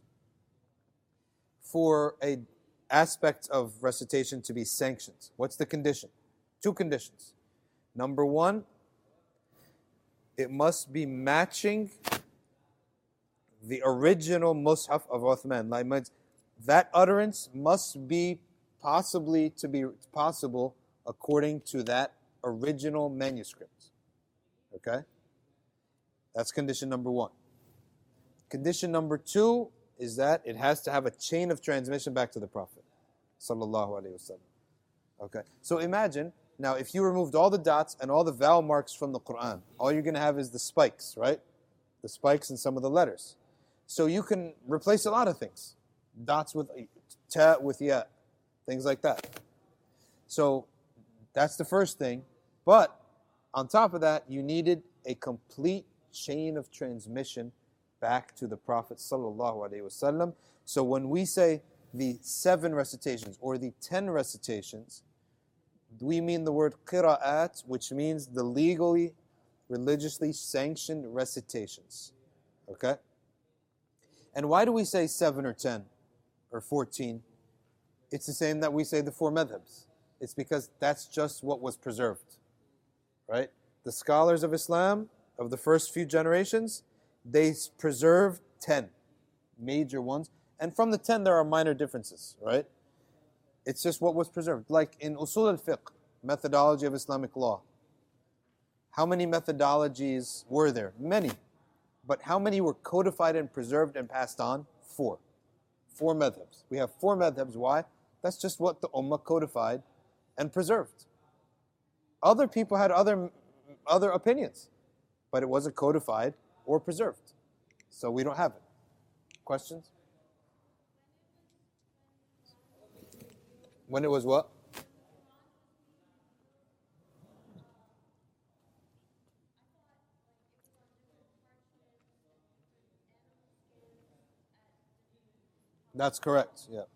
for a aspect of recitation to be sanctioned? What's the condition? 2 conditions. Number 1, it must be matching the original Mus'haf of Uthman. Like, that utterance must be possible according to that original manuscript. Okay? That's condition number 1. Condition number 2 is that it has to have a chain of transmission back to the Prophet sallallahu alaihi wasallam. Okay? So imagine, now if you removed all the dots and all the vowel marks from the Quran, all you're going to have is the spikes, right? The spikes in some of the letters. So you can replace a lot of things. Dots with ta with ya, things like that. So that's the first thing. But on top of that, you needed a complete chain of transmission back to the Prophet sallallahu alaihi wasallam. So when we say the 7 recitations or the 10 recitations, we mean the word qira'at, which means the legally, religiously sanctioned recitations. Okay? And why do we say 7 or 10 or 14? It's the same that we say the 4 madhabs. It's because that's just what was preserved. Right? The scholars of Islam, of the first few generations, they preserved 10 major ones. And from the 10, there are minor differences, right? It's just what was preserved. Like in Usul al-Fiqh, methodology of Islamic law. How many methodologies were there? Many. But how many were codified and preserved and passed on? 4. 4 madhabs. We have 4 madhabs. Why? That's just what the Ummah codified and preserved. Other people had other opinions, but it wasn't codified or preserved. So we don't have it. Questions? When it was what? That's correct, yeah.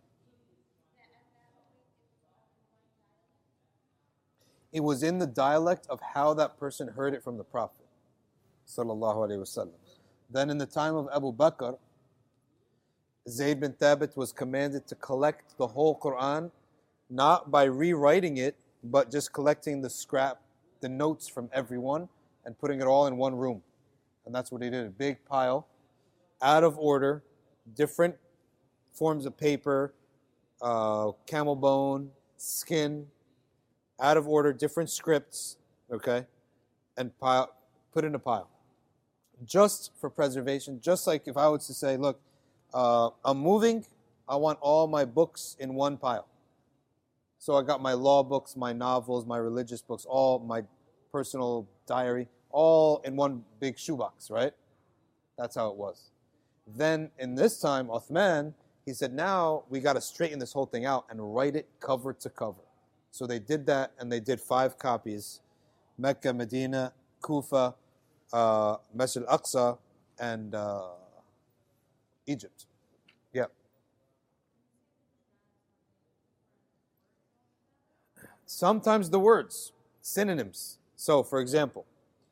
It was in the dialect of how that person heard it from the Prophet sallallahu alaihi wasallam. Then in the time of Abu Bakr, Zayd bin Thabit was commanded to collect the whole Quran, not by rewriting it, but just collecting the notes from everyone, and putting it all in one room. And that's what he did, a big pile, out of order, different forms of paper, camel bone, skin, out of order, different scripts, okay, and put in a pile. Just for preservation, just like if I was to say, look, I'm moving, I want all my books in one pile. So I got my law books, my novels, my religious books, all my personal diary, all in one big shoebox, right? That's how it was. Then in this time, Uthman, he said, now we got to straighten this whole thing out and write it cover to cover. So they did that, and they did 5 copies: Mecca, Medina, Kufa, Masjid al-Aqsa, and Egypt. Yeah. Sometimes the words, synonyms. So, for example,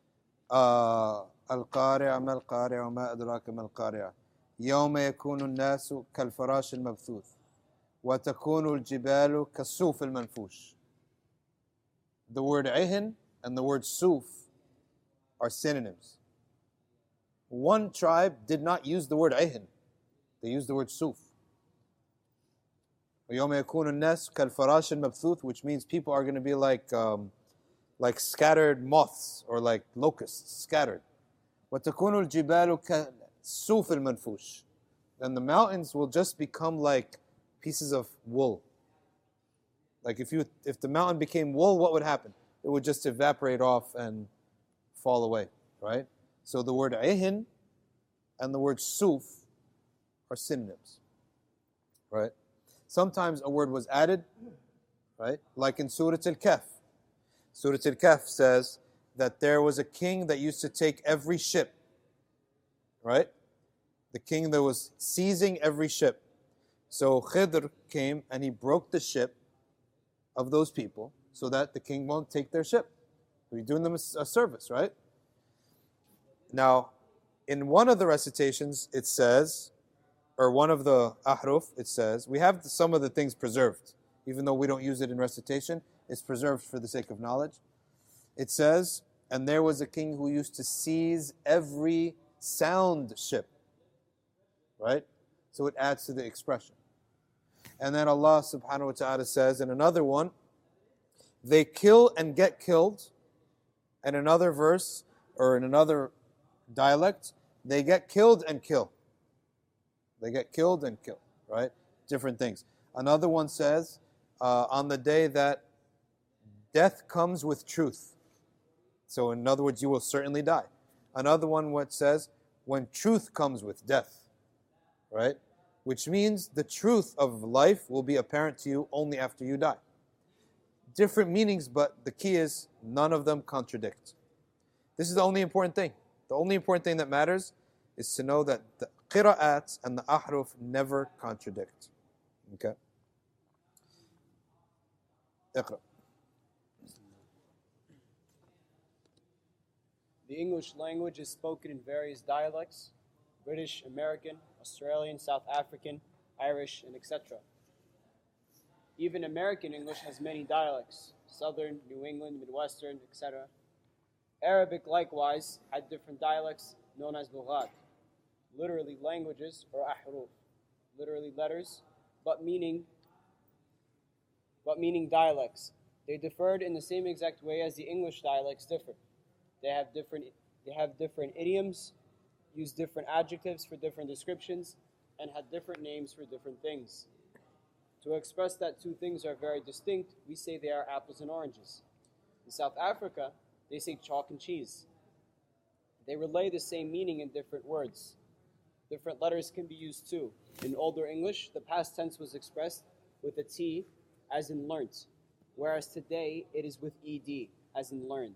Al-Qari'a mal-Qari'a ma adraka mal-Qari'a Yawma yakunu an-nasu kal-farash al-mabthuth wa takunu al-jibalu kas-suf al-manfush. The word Ihan and the word Suf are synonyms. One tribe did not use the word Ihan. They used the word Suf. وَيَوْمَ يَكُونُ النَّاسُ كَالْفَرَاشِ الْمَبْثُوثِ, which means people are going to be like scattered moths or like locusts, scattered. وَتَكُونُ الْجِبَالُ كَالسُّوفِ الْمَنْفُوشِ. Then the mountains will just become like pieces of wool. Like if the mountain became wool, what would happen? It would just evaporate off and fall away, right? So the word Ihan and the word Suf are synonyms, right? Sometimes a word was added, right? Like in Surah Al-Kahf. Surah Al-Kahf says that there was a king that used to take every ship, right? The king that was seizing every ship. So Khidr came and he broke the ship of those people so that the king won't take their ship. He's doing them a service, right? Now, in one of the recitations, it says, or one of the ahruf, it says, we have some of the things preserved. Even though we don't use it in recitation, it's preserved for the sake of knowledge. It says, and there was a king who used to seize every sound ship. right? So it adds to the expression. And then Allah subhanahu wa ta'ala says in another one, they kill and get killed. In another verse, or in another dialect, they get killed and kill. They get killed and kill, right? Different things. Another one says, on the day that death comes with truth. So in other words, you will certainly die. Another one what says, when truth comes with death, right? Which means the truth of life will be apparent to you only after you die. Different meanings, but the key is none of them contradict. This is the only important thing. The only important thing that matters is to know that the qira'at and the ahruf never contradict. Okay? اقرأ. The English language is spoken in various dialects: British, American, Australian, South African, Irish, and etc. Even American English has many dialects: Southern, New England, Midwestern, etc. Arabic likewise had different dialects known as lughat, literally languages, or ahruf, literally letters, but meaning dialects. They differed in the same exact way as the English dialects differ. They have different idioms, use different adjectives for different descriptions, and had different names for different things. To express that two things are very distinct, we say they are apples and oranges. In South Africa, they say chalk and cheese. They relay the same meaning in different words. Different letters can be used too. In Older English, the past tense was expressed with a T, as in learnt, whereas today it is with ed, as in learned.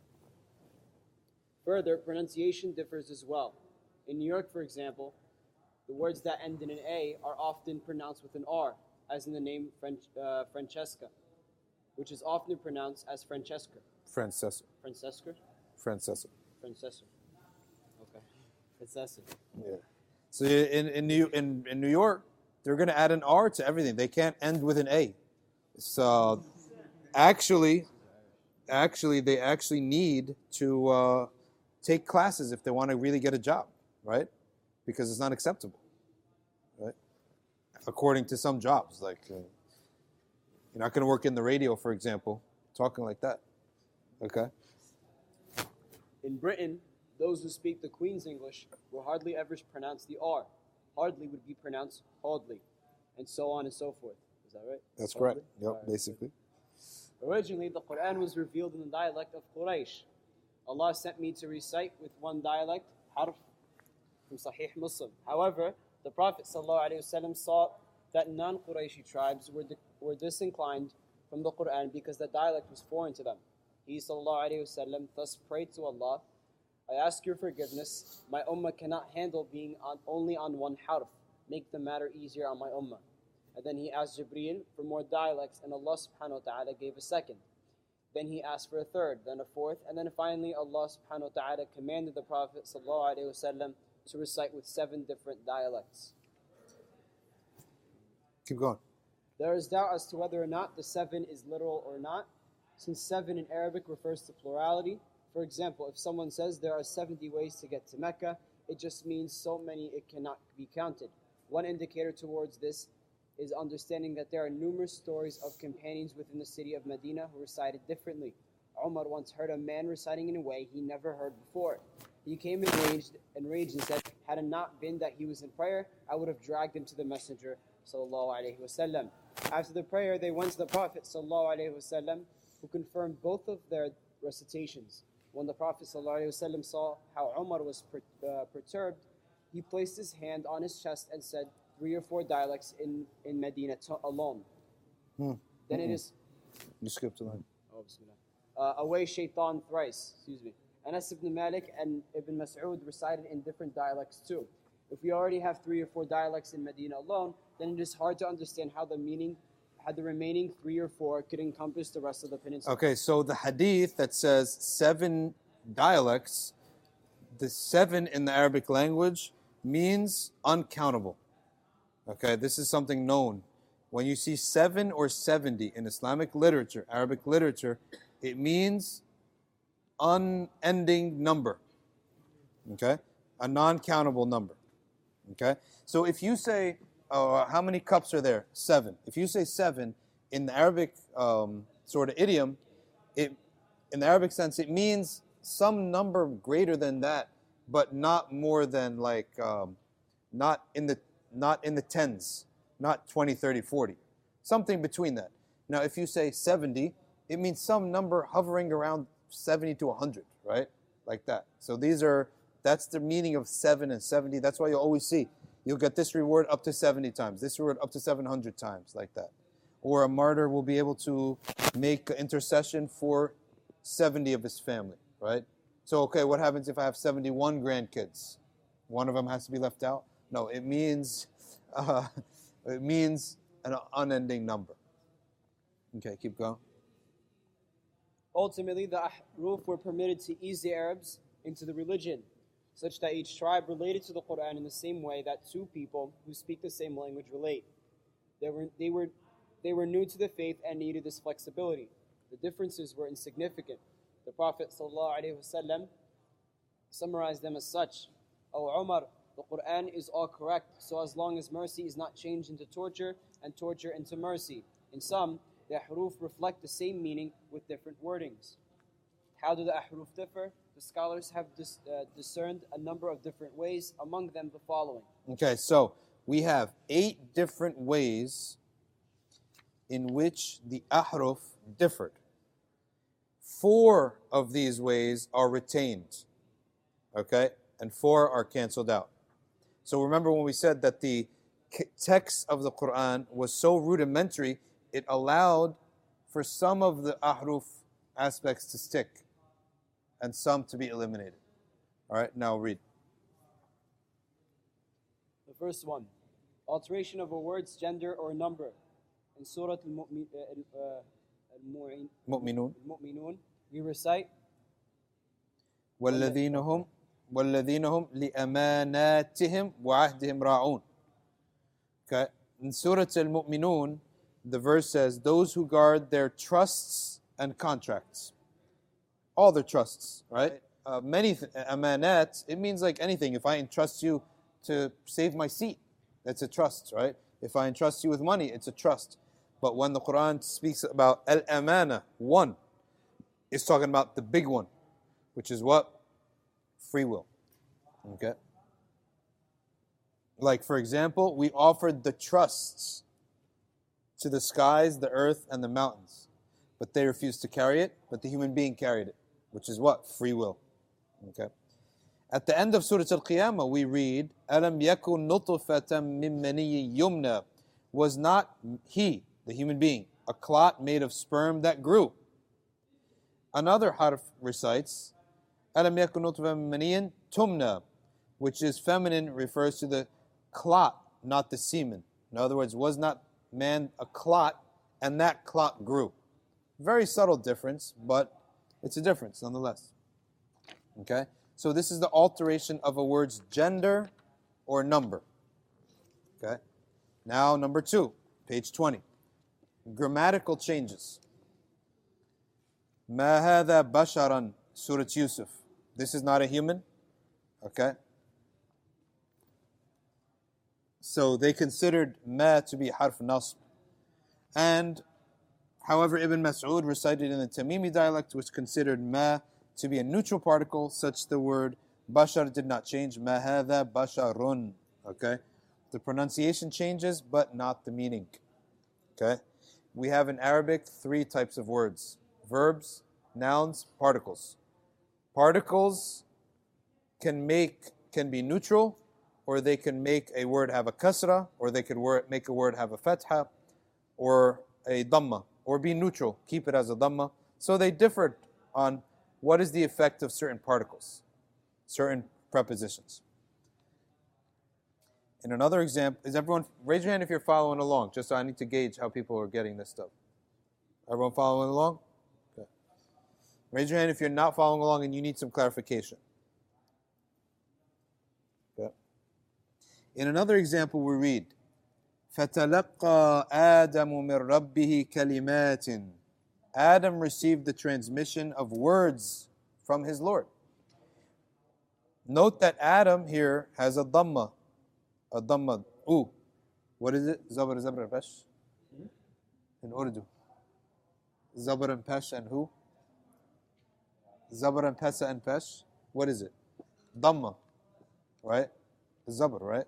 Further, pronunciation differs as well. In New York, for example, the words that end in an A are often pronounced with an R, as in the name Francesca, which is often pronounced as Francesca. Francesca. Francesca? Francesca. Francesca. Okay. Francesca. Yeah. So in New York, they're going to add an R to everything. They can't end with an A. So actually, they actually need to take classes if they want to really get a job, right? Because it's not acceptable, right? According to some jobs, like you're not going to work in the radio, for example, talking like that. Okay. In Britain, those who speak the Queen's English will hardly ever pronounce the R. Hardly would be pronounced hardly, and so on and so forth. Is that right? That's Hardly? correct. Yep, Right. basically. Originally, the Quran was revealed in the dialect of Quraysh. Allah sent me to recite with one dialect, harf, from Sahih Muslim. However, the Prophet ﷺ saw that non-Qurayshi tribes were disinclined from the Quran because the dialect was foreign to them. He ﷺ thus prayed to Allah, I ask your forgiveness. My ummah cannot handle being only on one harf. Make the matter easier on my ummah. And then he asked Jibreel for more dialects, and Allah subhanahu wa ta'ala gave a second. Then he asked for a third, then a fourth, and then finally Allah subhanahu wa ta'ala commanded the Prophet sallallahu alaihi wasallam to recite with 7 different dialects. Keep going. There is doubt as to whether or not the 7 is literal or not, since 7 in Arabic refers to plurality. For example, if someone says there are 70 ways to get to Mecca, it just means so many it cannot be counted. One indicator towards this is understanding that there are numerous stories of companions within the city of Medina who recited differently. Umar once heard a man reciting in a way he never heard before. He came enraged and said, had it not been that he was in prayer, I would have dragged him to the Messenger sallallahu alaihi wasallam. After the prayer, they went to the Prophet sallallahu alaihi wasallam, who confirmed both of their recitations. When the Prophet sallallahu alaihi wasallam saw how Umar was perturbed, he placed his hand on his chest and said 3 or 4 dialects in Medina alone. Then it is... You skipped a line. Oh, bismillah. Away shaitan thrice. Anas ibn Malik and Ibn Mas'ud recited in different dialects too. If we already have 3 or 4 dialects in Medina alone, then it is hard to understand how the remaining 3 or 4 could encompass the rest of the peninsula. Okay, so the hadith that says 7 dialects, the 7 in the Arabic language means uncountable. Okay, this is something known. When you see 7 or 70 in Islamic literature, Arabic literature, it means unending number. Okay, a non-countable number. Okay? So if you say, how many cups are there? 7. If you say 7, in the Arabic sort of idiom, in the Arabic sense, it means some number greater than that, but not more than like, not in the tens, not 20, 30, 40. Something between that. Now, if you say 70, it means some number hovering around 70 to 100, right? Like that. So that's the meaning of 7 and 70. That's why you always see, you'll get this reward up to 70 times, this reward up to 700 times, like that. Or a martyr will be able to make intercession for 70 of his family, right? So, okay, what happens if I have 71 grandkids? One of them has to be left out? No, it means an unending number. Okay, keep going. Ultimately, the ahruf were permitted to ease the Arabs into the religion, such that each tribe related to the Quran in the same way that two people who speak the same language relate. They were new to the faith and needed this flexibility. The differences were insignificant. The Prophet ﷺ summarized them as such. O Umar, the Quran is all correct, so as long as mercy is not changed into torture and torture into mercy. In some, the ahruf reflect the same meaning with different wordings. How do the ahruf differ? The scholars have discerned a number of different ways, among them the following. Okay, so we have 8 different ways in which the ahruf differed. 4 of these ways are retained, okay, and 4 are canceled out. So remember when we said that the text of the Quran was so rudimentary, it allowed for some of the ahruf aspects to stick and some to be eliminated. All right, now read. The first one, alteration of a word's gender or number. In Surah Al-Mu'minun, we recite, وَالَّذِينَ هُمْ لِأَمَانَاتِهِمْ وَعَهْدِهِمْ رَاعُونَ. Okay, in Surah Al-Mu'minun, the verse says, those who guard their trusts and contracts. All their trusts, right? Many amanat, it means like anything. If I entrust you to save my seat, that's a trust, right? If I entrust you with money, it's a trust. But when the Quran speaks about al-amana, one, it's talking about the big one, which is what? Free will. Okay? Like, for example, we offered the trusts to the skies, the earth, and the mountains. But they refused to carry it, but the human being carried it, which is what? Free will. Okay? At the end of Surah Al-Qiyamah, we read, أَلَمْ يَكُنْ نُطْفَةً مِّن مَّنِيٍّ يُمْنَى. Was not he, the human being, a clot made of sperm that grew? Another harf recites, أَلَمْ يَكُنْ نُطْفَةً مِّن مَّنِيٍّ تُمْنَى, which is feminine, refers to the clot, not the semen. In other words, was not man a clot, and that clot grew. Very subtle difference, but it's a difference nonetheless. Okay? So this is the alteration of a word's gender or number. Okay? Now, number 2, page 20. Grammatical changes. مَا هَذَا بَشَرًا, Surah Yusuf. This is not a human. Okay? So they considered ma to be harf nasb. And however, Ibn Mas'ud recited in the Tamimi dialect was considered ma to be a neutral particle, such the word bashar did not change. Ma hadha basharun. Okay? The pronunciation changes, but not the meaning. Okay? We have in Arabic 3 types of words: verbs, nouns, particles. Particles can be neutral, or they can make a word have a kasra, or they can make a word have a fatha, or a dhamma, or be neutral, keep it as a dhamma. So they differed on what is the effect of certain particles, certain prepositions. In another example, raise your hand if you're following along, just so I need to gauge how people are getting this stuff. Everyone following along? Okay. Raise your hand if you're not following along and you need some clarification. Okay. In another example, we read, فَتَلَقَّى آدَمُ مِنْ رَبِّهِ كَلِمَاتٍ. Adam received the transmission of words from his Lord. Note that Adam here has a dhamma, الضمة أو. What is it? Zabar, Zabar, Pesh? In Urdu. Zabar and Pesh and who? Zabar and Pesa and Pesh. What is it? Dhamma. Right? Zabar, right?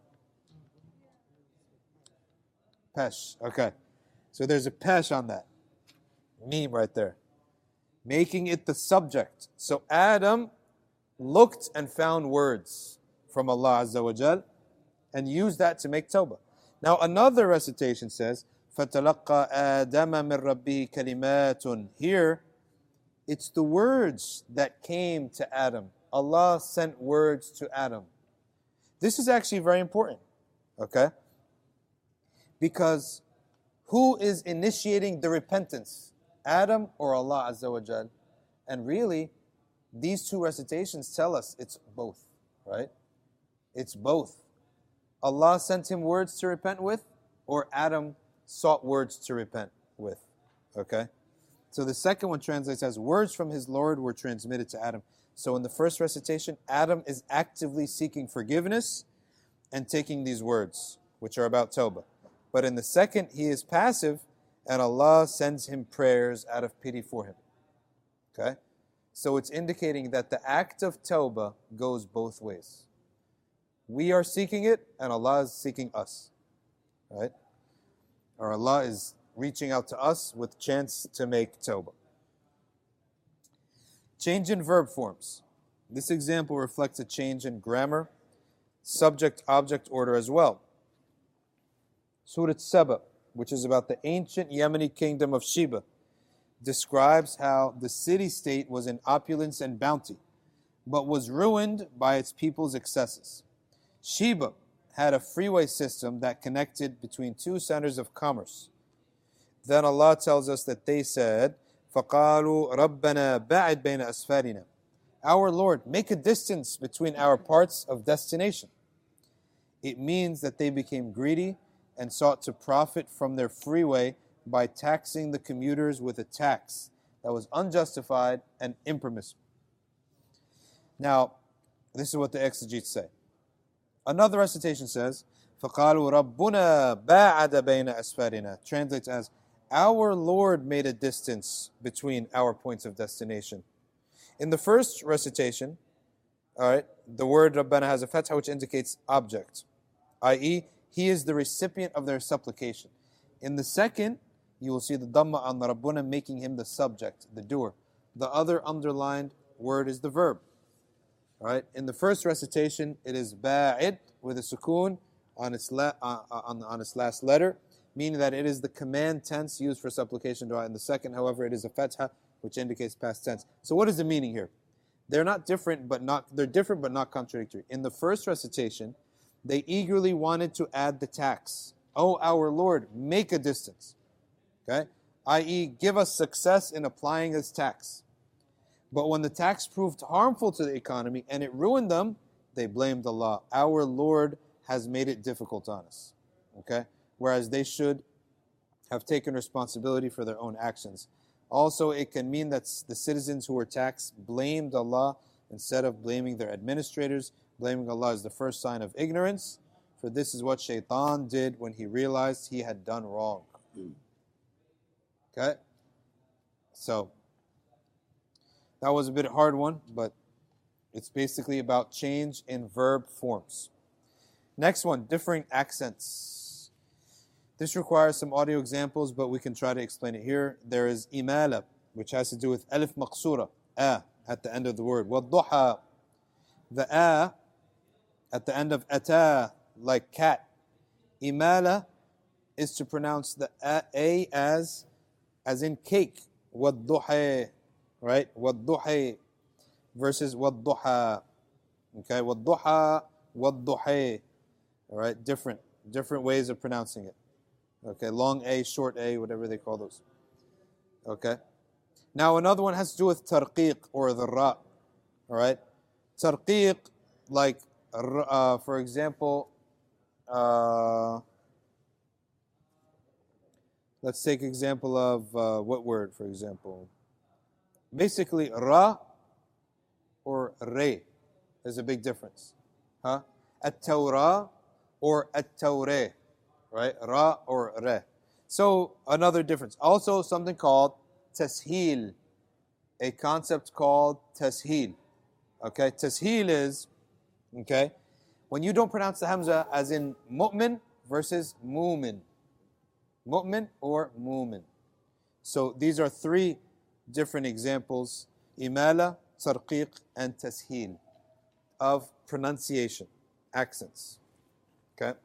Pesh. Okay. So there's a Pesh on that. Meme right there. Making it the subject. So Adam looked and found words from Allah Azza wa Jal and used that to make tawbah. Now another recitation says, فَتَلَقَّى آدَمَ مِنْ رَبِّهِ كَلِمَاتٌ. Here, it's the words that came to Adam. Allah sent words to Adam. This is actually very important, okay? Because who is initiating the repentance? Adam or Allah Azza wa Jal? And really, these two recitations tell us it's both, right? It's both. Allah sent him words to repent with, or Adam sought words to repent with, okay? So the second one translates as words from his Lord were transmitted to Adam. So in the first recitation, Adam is actively seeking forgiveness and taking these words, which are about tawbah. But in the second, he is passive and Allah sends him prayers out of pity for him. Okay? So it's indicating that the act of tawbah goes both ways. We are seeking it and Allah is seeking us. Right? Or Allah is reaching out to us with chance to make tawbah. Change in verb forms. This example reflects a change in grammar, subject-object order as well. Surah Saba, which is about the ancient Yemeni kingdom of Sheba, describes how the city-state was in opulence and bounty, but was ruined by its people's excesses. Sheba had a freeway system that connected between two centers of commerce. Then Allah tells us that they said, فَقَالُوا رَبَّنَا بَعِدْ بَيْنَ أَسْفَارِنَا. Our Lord, make a distance between our parts of destination. It means that they became greedy and sought to profit from their freeway by taxing the commuters with a tax that was unjustified and impermissible. Now, this is what the exegetes say. Another recitation says, فَقَالُوا رَبُّنَا بَاعَدَ بَيْنَ أَسْفَارِنَا. Translates as, our Lord made a distance between our points of destination. In the first recitation, all right, the word Rabbana has a fatha which indicates object, i.e., he is the recipient of their supplication. In the second, you will see the dhamma on the Rabbuna making him the subject, the doer. The other underlined word is the verb. All right. In the first recitation, it is ba'id with a sukoon on its last letter, meaning that it is the command tense used for supplication dua. In the second, however, it is a fatha which indicates past tense. So what is the meaning here? They're different but not contradictory. In the first recitation, they eagerly wanted to add the tax. Oh, our Lord, make a distance. Okay? I.e., give us success in applying this tax. But when the tax proved harmful to the economy and it ruined them, they blamed Allah. Our Lord has made it difficult on us. Okay? Whereas they should have taken responsibility for their own actions. Also, it can mean that the citizens who were taxed blamed Allah instead of blaming their administrators. Blaming Allah is the first sign of ignorance, for this is what Shaitan did when he realized he had done wrong. Okay? So, that was a bit hard one, but it's basically about change in verb forms. Next one, differing accents. This requires some audio examples, but we can try to explain it here. There is imala, which has to do with alif maqsura, at the end of the word. Wadduha, the at the end of ata, like cat. Imala is to pronounce the a as in cake. Wadduha, right? Wadduha versus wadduha. Okay, wadduha, wadduha. All right, different ways of pronouncing it. Okay, long A, short A, whatever they call those. Okay. Now another one has to do with tarqiq or the ra. All right. Tarqiq, like, for example, let's take example of what word, for example? Basically, ra or re. There's a big difference. At-Tawrah or at-tawreh, right? Ra or re. So another difference. Also something called tasheel, a concept called tasheel. Okay, tasheel is, okay, when you don't pronounce the hamza as in mu'min versus mu'min. Mu'min or mu'min. So these are three different examples, imala, tarqiq, and tasheel, of pronunciation, accents. Okay.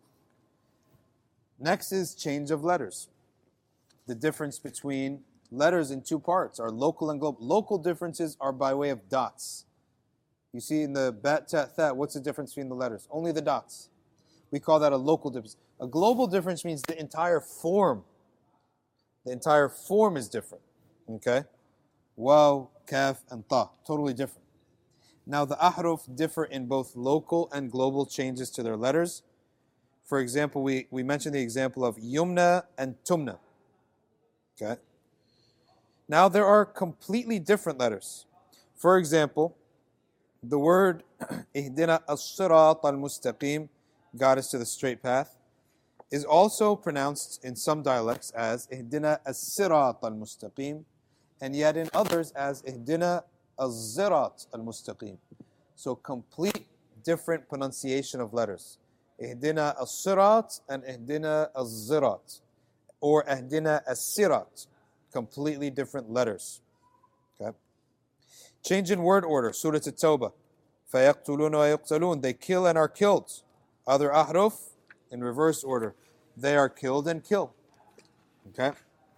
Next is change of letters. The difference between letters in two parts are local and global. Local differences are by way of dots. You see in the bat, ta, tha, what's the difference between the letters? Only the dots. We call that a local difference. A global difference means the entire form. The entire form is different. Okay? Waw, kaf, and ta. Totally different. Now the ahruf differ in both local and global changes to their letters. For example, we mentioned the example of yumna and tumna. Okay? Now there are completely different letters. For example, the word ihdina as-sirat al-mustaqim, guide us to the straight path, is also pronounced in some dialects as ihdina as-sirat al-mustaqim, and yet in others as ihdina az-zirat al-mustaqim. So complete different pronunciation of letters. Ihdina as-sirat and ihdina az-zirat, or ihdina as-sirat, completely different letters. Okay. Change in word order, Surah At-Tawbah. فَيَقْتُلُونَ وَيُقْتَلُونَ, they kill and are killed. Other ahruf, in reverse order, they are killed and kill. Okay?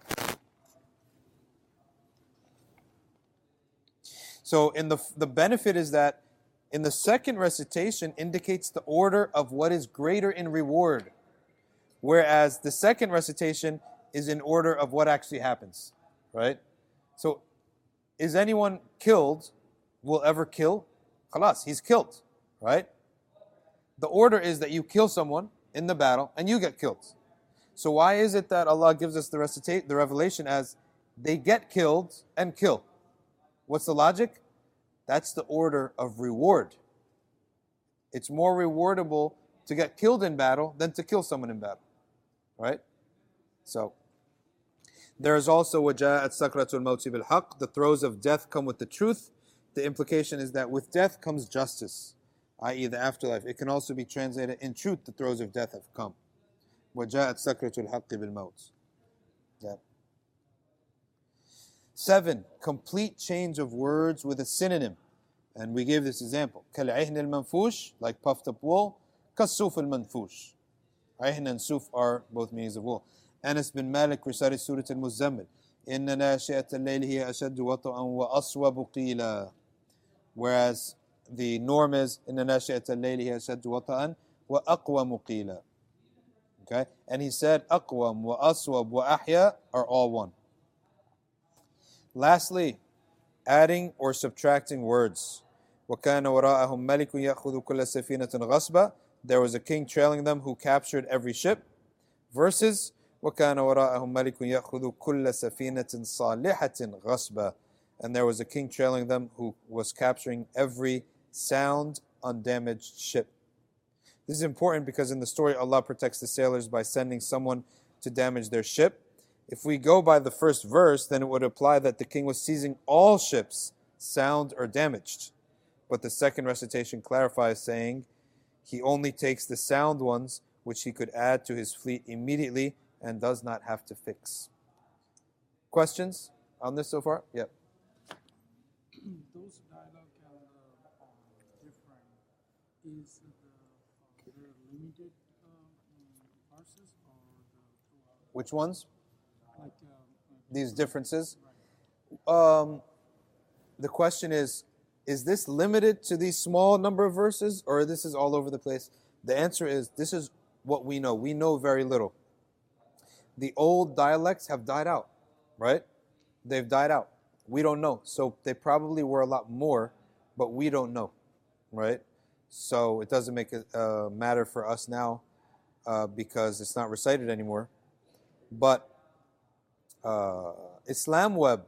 So in the benefit is that in the second recitation indicates the order of what is greater in reward, whereas the second recitation is in order of what actually happens, right? So is anyone killed, will ever kill? Khalas, he's killed, right? The order is that you kill someone in the battle and you get killed. So why is it that Allah gives us the revelation as they get killed and kill? What's the logic? That's the order of reward. It's more rewardable to get killed in battle than to kill someone in battle, right? So there is also وَجَاءَتْ سَكْرَةُ الْمَوْتِ بِالْحَقِّ, the throes of death come with the truth. The implication is that with death comes justice, i.e. the afterlife. It can also be translated, in truth, the throes of death have come. وَجَاءَتْ سَكْرَةُ الْحَقِّ بِالْمَوْتِ. Yeah. 7. Complete change of words with a synonym. And we gave this example. كَالْعِهْنِ الْمَنْفُوشِ, like puffed up wool. كَالسُّوفِ الْمَنْفُوشِ. Ayn and suf are both meanings of wool. Anas bin Malik recited Surah Al-Muzammil. إِنَّ نَاشِئَةَ اللَّيْلِ هِيَ أَشَدُّ وَطْئًا وَأَصْوَبُ قِيلًا. Whereas the norm is إِنَّ نَاشِئَةَ اللَّيْلِ هِيَ أَشَدُّ وَطْئًا وَأَقْوَمُ قِيلًا. Okay? And he said أَقْوَم وَأَصْوَب وَأَحْيَا are all one. Lastly, adding or subtracting words. وَكَانَ وَرَاءَهُمْ مَلِكٌ يَأْخُذُ كُلَّ سَفِينَةٍ غَصْبًا. There was a king trailing them who captured every ship. Versus وَكَانَ وَرَاءَهُمْ مَلِكٌ يَأْخُذُ كُلَّ سَفِينَةٍ صَالِحَةٍ غَصْبًا. And there was a king trailing them who was capturing every sound, undamaged ship. This is important because in the story Allah protects the sailors by sending someone to damage their ship. If we go by the first verse, then it would imply that the king was seizing all ships, sound or damaged. But the second recitation clarifies, saying he only takes the sound ones which he could add to his fleet immediately and does not have to fix. Questions on this so far? Yep. Those dialogue and different, is they're limited verses or throughout? Which ones? Like These differences? The question is this limited to these small number of verses, or this is all over the place? The answer is, this is what we know. We know very little. The old dialects have died out, right? They've died out. We don't know. So they probably were a lot more, but we don't know, right? So it doesn't make it matter for us now because it's not recited anymore. But Islamweb,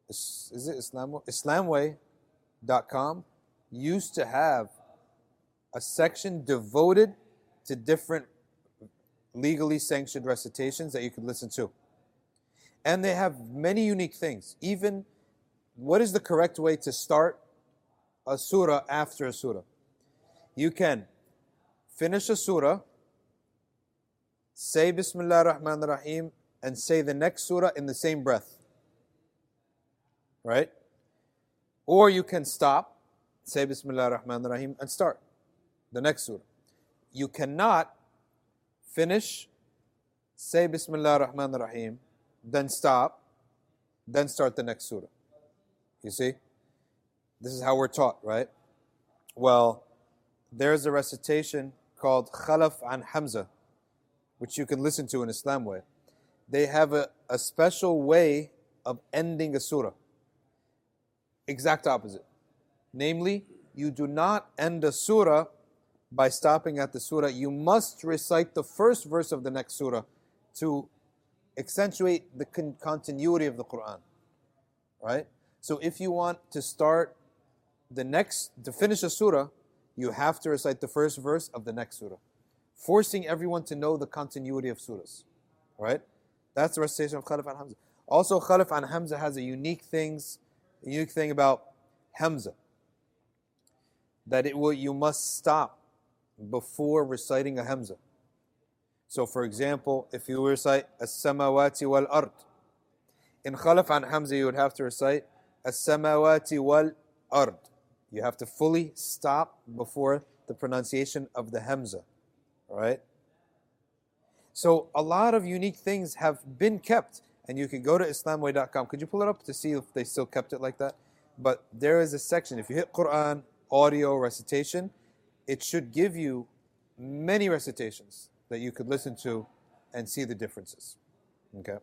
is it Islamway.com used to have a section devoted to different legally sanctioned recitations that you could listen to. And they have many unique things. Even what is the correct way to start a surah after a surah? You can finish a surah, say Bismillah ar-Rahman ar-Rahim, and say the next surah in the same breath. Right? Or you can stop, say Bismillah ar-Rahman ar-Rahim, and start the next surah. You cannot finish, say Bismillah ar-Rahman ar-Rahim, then stop, then start the next surah. You see? This is how we're taught, right? Well, there's a recitation called Khalaf an Hamza, which you can listen to in Islam way. They have a special way of ending a surah. Exact opposite. Namely, you do not end a surah by stopping at the surah. You must recite the first verse of the next surah to accentuate the continuity of the Quran. Right? So if you want to to finish a surah, you have to recite the first verse of the next surah, forcing everyone to know the continuity of surahs. Right? That's the recitation of Khalaf an Hamza. Also, Khalaf an Hamza has a unique thing about Hamza, that you must stop before reciting a Hamza. So for example, if you recite As-samawati wal-ard, in Khalaf an Hamza you would have to recite As-samawati wal-ard. You have to fully stop before the pronunciation of the Hamza. Right? So a lot of unique things have been kept, and you can go to islamway.com. Could you pull it up to see if they still kept it like that? But there is a section, if you hit Quran, audio, recitation, it should give you many recitations that you could listen to and see the differences. Okay?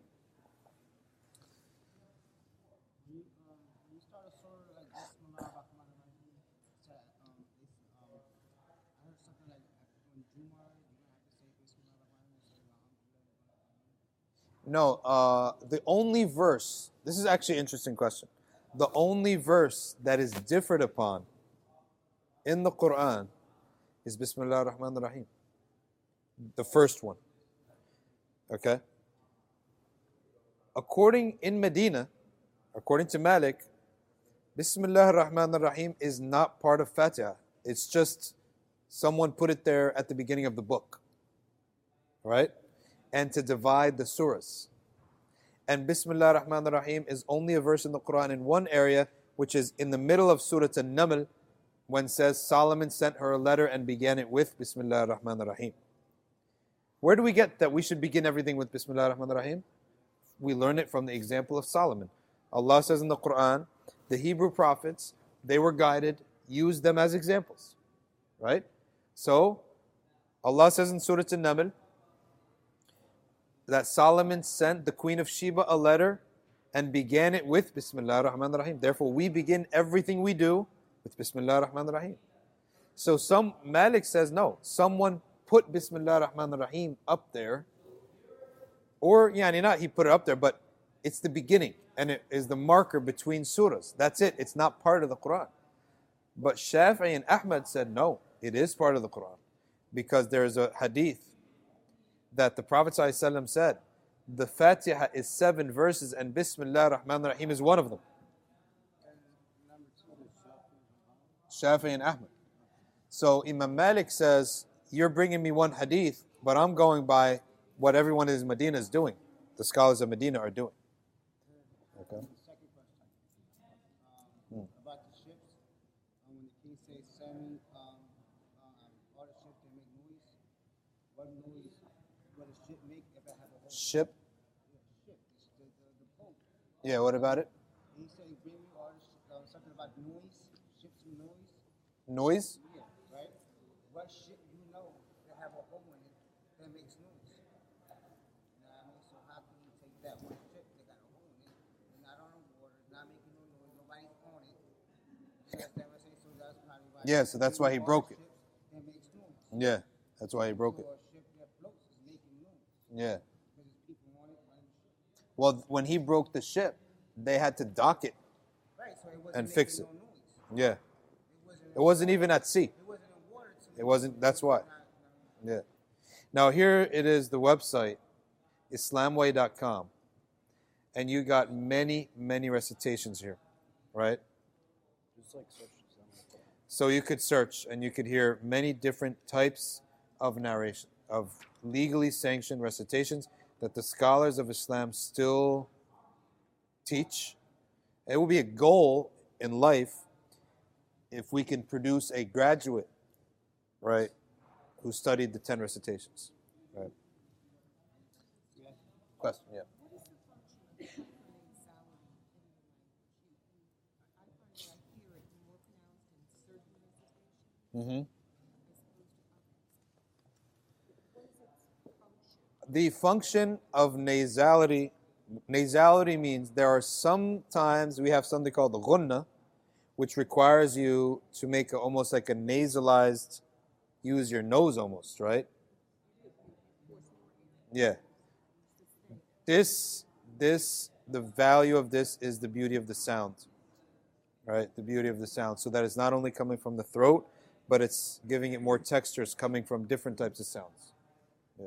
You start a surah like Bismillah ar-Rahman ar-Rahim. I heard something like on Jumu'ah, you don't have to say Bismillah ar-Rahman ar-Rahim. No, the only verse, this is actually an interesting question. The only verse that is differed upon in the Quran is Bismillah ar-Rahman ar-Rahim. The first one. Okay? In Medina, according to Malik, Bismillah ar-Rahman ar-Rahim is not part of Fatiha. It's just someone put it there at the beginning of the book. Right? And to divide the surahs. And Bismillah ar-Rahman ar-Rahim is only a verse in the Quran in one area, which is in the middle of Surah An-Naml, when it says Solomon sent her a letter and began it with Bismillah ar-Rahman ar-Rahim. Where do we get that we should begin everything with Bismillah ar-Rahman ar-Rahim? We learn it from the example of Solomon. Allah says in the Quran, the Hebrew prophets, they were guided, used them as examples. Right? So, Allah says in Surah An-Naml, that Solomon sent the Queen of Sheba a letter and began it with Bismillah ar-Rahman ar-Rahim. Therefore, we begin everything we do with Bismillah ar-Rahman ar-Rahim. So Malik says, no, someone put Bismillah ar-Rahman ar-Rahim up there, or not he put it up there, but it's the beginning, and it is the marker between surahs. That's it. It's not part of the Quran. But Shafi'i and Ahmad said, no, it is part of the Quran, because there's a hadith that the Prophet ﷺ said, the Fatiha is 7 verses and Bismillah ar-Rahman ar-Rahim is one of them. Shafi'i and Ahmad. So Imam Malik says, you're bringing me one hadith, but I'm going by what everyone in Medina is doing. The scholars of Medina are doing. Okay. Second question. About the ships. When the king says send all the ships that make noise, what noise will a ship make if it have a whole Ship? ship? The boat. Yeah, what about it? He said, bring me all the something about noise, ships noise. Noise? Yeah, right? What ship you know that have a hole in it that makes noise? You know what I mean? So how can you take that one ship that got a hole in it, it's not on the water, it's not making no noise, nobody's on it? You understand what I'm saying? So that's probably why. Yeah, so that's why he broke it. That makes noise. Yeah, that's why he broke it. So a ship that floats is making noise Yeah. because there's people on it running the ship. Well, when he broke the ship, they had to dock it. Right, so it wasn't And making fix it. no noise. Yeah. It wasn't It wasn't even at sea. It wasn't in water to It wasn't. That's why. Yeah. Now here it is. The website, islamway.com, and you got many recitations here, right? Just like search Islam. So you could search and you could hear many different types of narration, of legally sanctioned recitations that the scholars of Islam still teach. It will be a goal in life if we can produce a graduate, right, who studied the 10 recitations. Right. Question, yeah. Mm-hmm. The function of nasality means there are sometimes we have something called the ghunna, which requires you to make almost like a nasalized, use your nose almost, right? Yeah. The value of this is the beauty of the sound, right? The beauty of the sound, so that it's not only coming from the throat, but it's giving it more textures coming from different types of sounds. Yeah.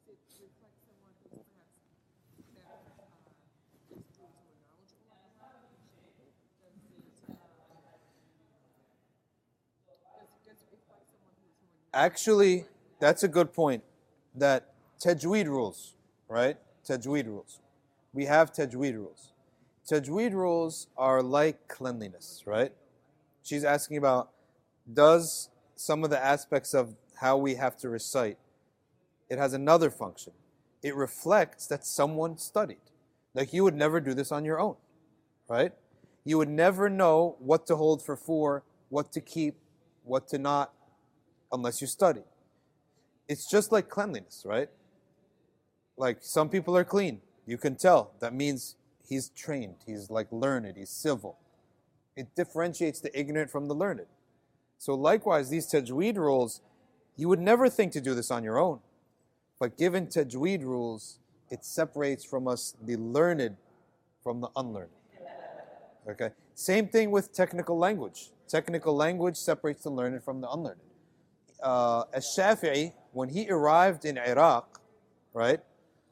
Actually, that's a good point. That tajweed rules, right? Tajweed rules. We have tajweed rules. Tajweed rules are like cleanliness, right? She's asking about, does some of the aspects of how we have to recite, it has another function. It reflects that someone studied. Like you would never do this on your own, right? You would never know what to hold for four, what to keep, what to not, unless you study. It's just like cleanliness, right? Like some people are clean. You can tell. That means he's trained. He's like learned. He's civil. It differentiates the ignorant from the learned. So likewise, these tajweed rules, you would never think to do this on your own. But given tajweed rules, it separates from us the learned from the unlearned. Okay? Same thing with technical language. Technical language separates the learned from the unlearned. Ash-Shafi'i, when he arrived in Iraq, right,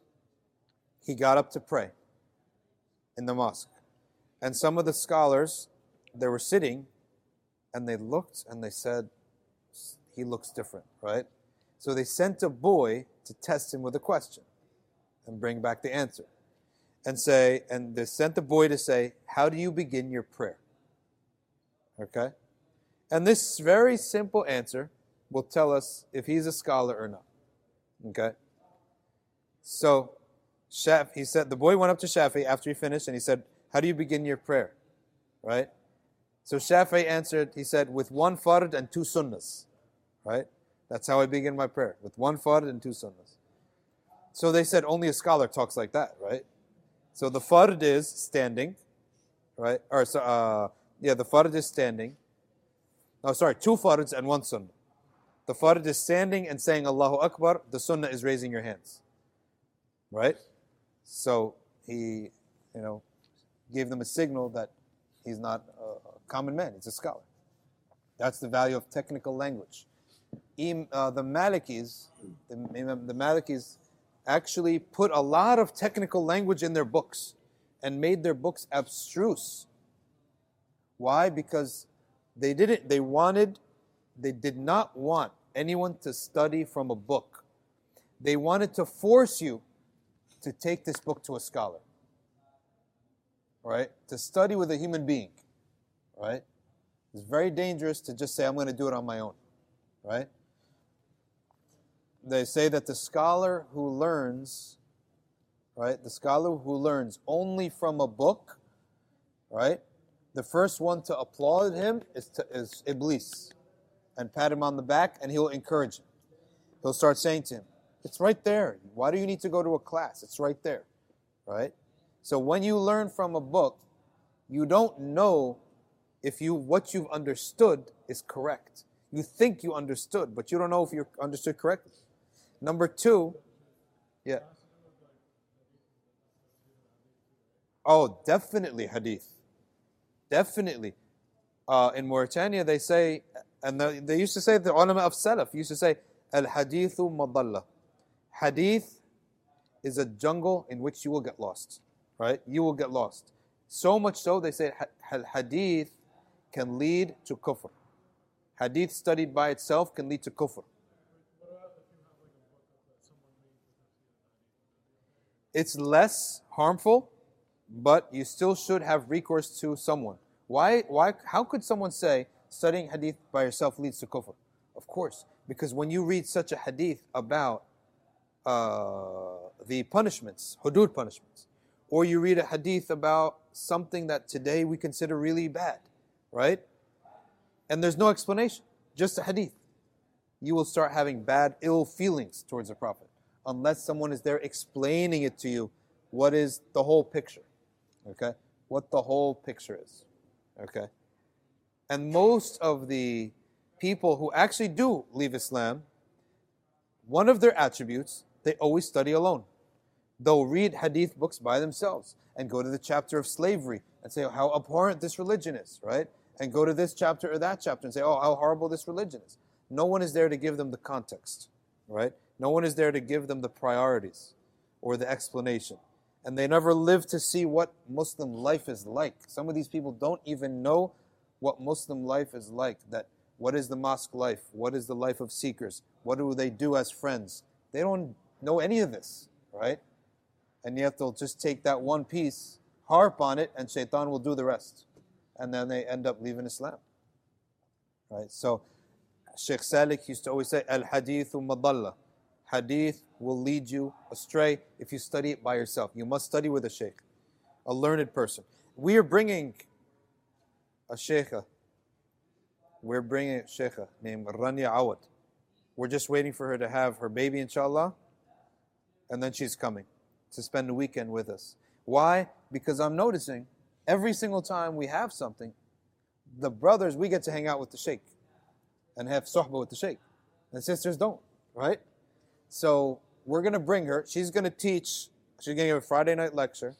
he got up to pray in the mosque. And some of the scholars, they were sitting, and they looked and they said, he looks different, right? So they sent a boy to test him with a question and bring back the answer. And they sent the boy to say, how do you begin your prayer? Okay? And this very simple answer will tell us if he's a scholar or not. Okay? So, he said, the boy went up to Shafi after he finished and he said, how do you begin your prayer? Right? So Shafi answered, he said, with one fard and two sunnahs. Right? That's how I begin my prayer, with one fard and two sunnahs. So they said, only a scholar talks like that, right? So the fard is standing, right? The fard is standing. No, sorry, two fards and one sunnah. The fard is standing and saying Allahu Akbar. The sunnah is raising your hands. Right? So he, gave them a signal that he's not a common man. He's a scholar. That's the value of technical language. The Malikis actually put a lot of technical language in their books and made their books abstruse. Why? Because they did not want anyone to study from a book. They wanted to force you to take this book to a scholar. Right? To study with a human being. Right? It's very dangerous to just say, I'm going to do it on my own. Right? They say that the scholar who learns, right? The scholar who learns only from a book, right? The first one to applaud him is Iblis and pat him on the back, and he'll encourage him. He'll start saying to him, it's right there. Why do you need to go to a class? It's right there, right? So when you learn from a book, you don't know if what you've understood is correct. You think you understood, but you don't know if you understood correctly. Number two, yeah. Oh, definitely hadith. Definitely. In Mauritania, they say And they used to say, the ulama of Salaf used to say, al-hadithu madalla. Hadith is a jungle in which you will get lost, right? You will get lost. So much so, they say, hadith can lead to kufr. Hadith studied by itself can lead to kufr. It's less harmful, but you still should have recourse to someone. Why? How could someone say studying hadith by yourself leads to kufr? Of course, because when you read such a hadith about the punishments, hudud punishments, or you read a hadith about something that today we consider really bad, right? And there's no explanation, just a hadith. You will start having bad, ill feelings towards the Prophet, unless someone is there explaining it to you, what is the whole picture, okay? What the whole picture is, okay? And most of the people who actually do leave Islam, one of their attributes, they always study alone. They'll read hadith books by themselves and go to the chapter of slavery and say how abhorrent this religion is, right? And go to this chapter or that chapter and say, oh, how horrible this religion is. No one is there to give them the context, right? No one is there to give them the priorities or the explanation. And they never live to see what Muslim life is like. Some of these people don't even know what Muslim life is like. That what is the mosque life? What is the life of seekers? What do they do as friends? They don't know any of this, right? And yet they'll just take that one piece, harp on it, and shaitan will do the rest. And then they end up leaving Islam. Right? So Sheikh Salik used to always say, Al-hadithu madalla. Hadith will lead you astray if you study it by yourself. You must study with a sheikh, a learned person. We are bringing a sheikha. We're bringing a sheikha named Rania Awad. We're just waiting for her to have her baby, inshallah. And then she's coming to spend the weekend with us. Why? Because I'm noticing every single time we have something, the brothers, we get to hang out with the sheikh and have suhbah with the sheikh. And sisters don't, right? So we're going to bring her. She's going to teach. She's going to give a Friday night lecture.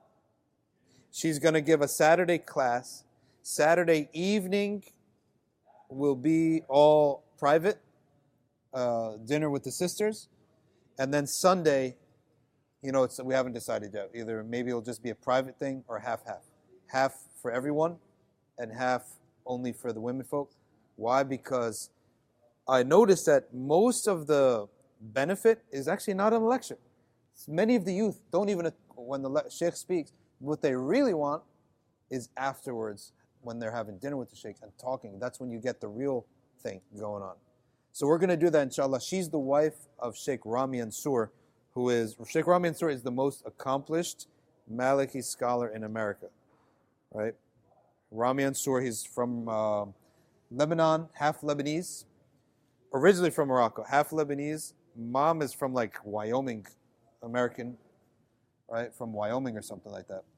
She's going to give a Saturday class. Saturday evening will be all private, dinner with the sisters. And then Sunday, we haven't decided yet. Either maybe it'll just be a private thing or half-half. Half for everyone and half only for the women folk. Why? Because I noticed that most of the benefit is actually not in the lecture. Many of the youth don't even, when the sheikh speaks, what they really want is afterwards when they're having dinner with the sheikh and talking. That's when you get the real thing going on. So we're going to do that, inshallah. She's the wife of Sheikh Rami Ansur, Sheikh Rami Ansur is the most accomplished Maliki scholar in America, right? Rami Ansur, he's from Lebanon, half Lebanese, originally from Morocco, half Lebanese. Mom is from like Wyoming, American, right? From Wyoming or something like that.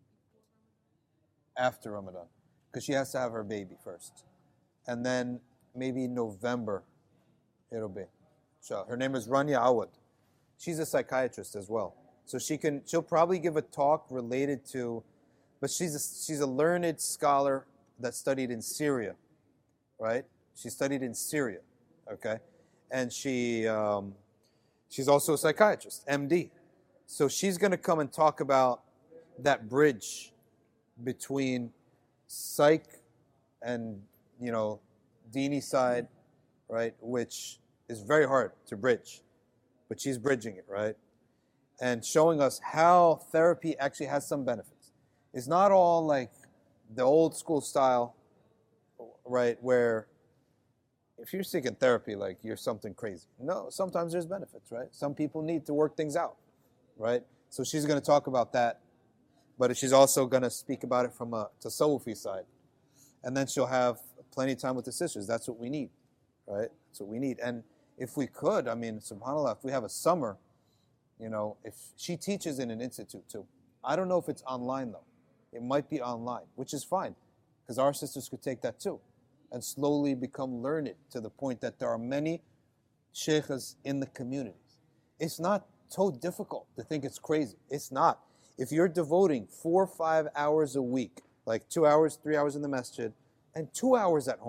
After Ramadan, because she has to have her baby first. And then maybe November, it'll be. So her name is Rania Awad. She's a psychiatrist as well. So she'll probably give a talk related to, but she's a learned scholar that studied in Syria, right? She studied in Syria, okay? And she's also a psychiatrist, MD. So she's going to come and talk about that bridge between psych and, dini side, right? Which is very hard to bridge. But she's bridging it, right? And showing us how therapy actually has some benefits. It's not all like the old school style, right? Where if you're seeking therapy, like you're something crazy. No, sometimes there's benefits, right? Some people need to work things out, right? So she's going to talk about that, but she's also going to speak about it from a tasawwufi side. And then she'll have plenty of time with the sisters. That's what we need, right? That's what we need. And if we could, subhanAllah, if we have a summer, if she teaches in an institute too. I don't know if it's online though. It might be online, which is fine, because our sisters could take that too and slowly become learned to the point that there are many sheikhs in the communities. It's not so difficult to think it's crazy. It's not. If you're devoting 4 or 5 hours a week, like 2 hours, 3 hours in the masjid, and 2 hours at home,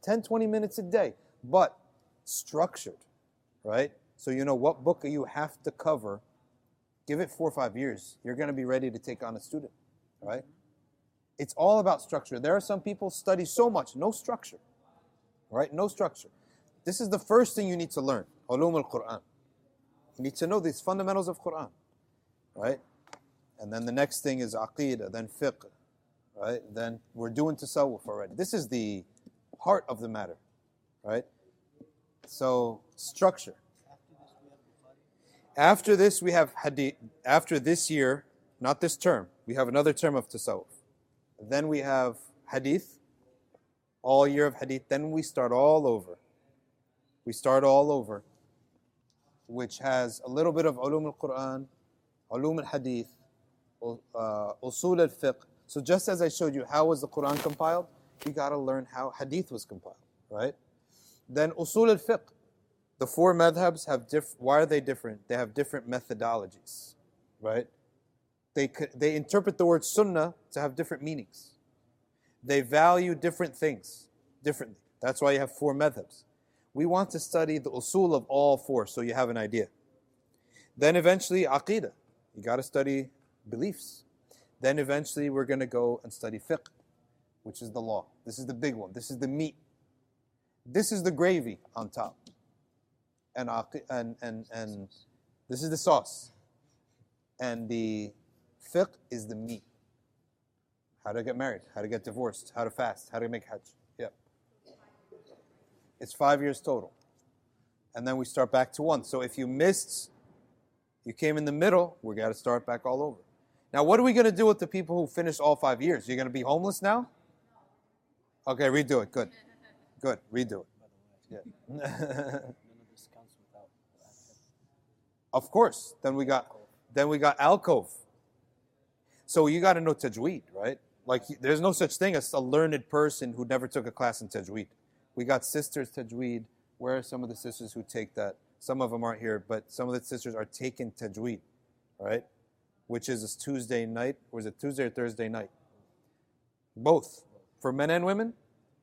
10, 20 minutes a day, but structured, right? So you know what book you have to cover. Give it 4 or 5 years. You're going to be ready to take on a student, right? It's all about structure. There are some people study so much, no structure, right? No structure. This is the first thing you need to learn, ulum al-Quran. You need to know these fundamentals of Quran, right? And then the next thing is aqeedah, then fiqh, right? Then we're doing tasawwuf already. This is the heart of the matter, right? So, structure. After this, we have hadith. After this year, not this term, we have another term of tasawwuf. Then we have hadith, all year of hadith. Then we start all over. We start all over, which has a little bit of ulum al-Quran, ulum al-hadith, usul al-fiqh. So just as I showed you how was the Quran compiled, you got to learn how hadith was compiled, right? Then usul al-fiqh. The 4 madhabs have why are they different? They have different methodologies, right? They interpret the word sunnah to have different meanings. They value different things differently. That's why you have 4 madhabs. We want to study the usul of all 4 so you have an idea. Then eventually aqeedah. You got to study beliefs. Then eventually we're going to go and study fiqh, which is the law. This is the big one. This is the meat. This is the gravy on top. And this is the sauce. And the fiqh is the meat. How to get married, how to get divorced, how to fast, how to make hajj. Yeah. It's 5 years total. And then we start back to 1. So if you missed, you came in the middle, we got to start back all over. Now, what are we going to do with the people who finished all 5 years? You're going to be homeless now? Okay, redo it. Good. Good. Redo it. Yeah. Of course. Then we got alcove. So you got to know tajweed, right? Like there's no such thing as a learned person who never took a class in tajweed. We got sisters tajweed. Where are some of the sisters who take that? Some of them aren't here, but some of the sisters are taking tajweed, right? Which is a Tuesday night, or is it Tuesday or Thursday night? Both. For men and women?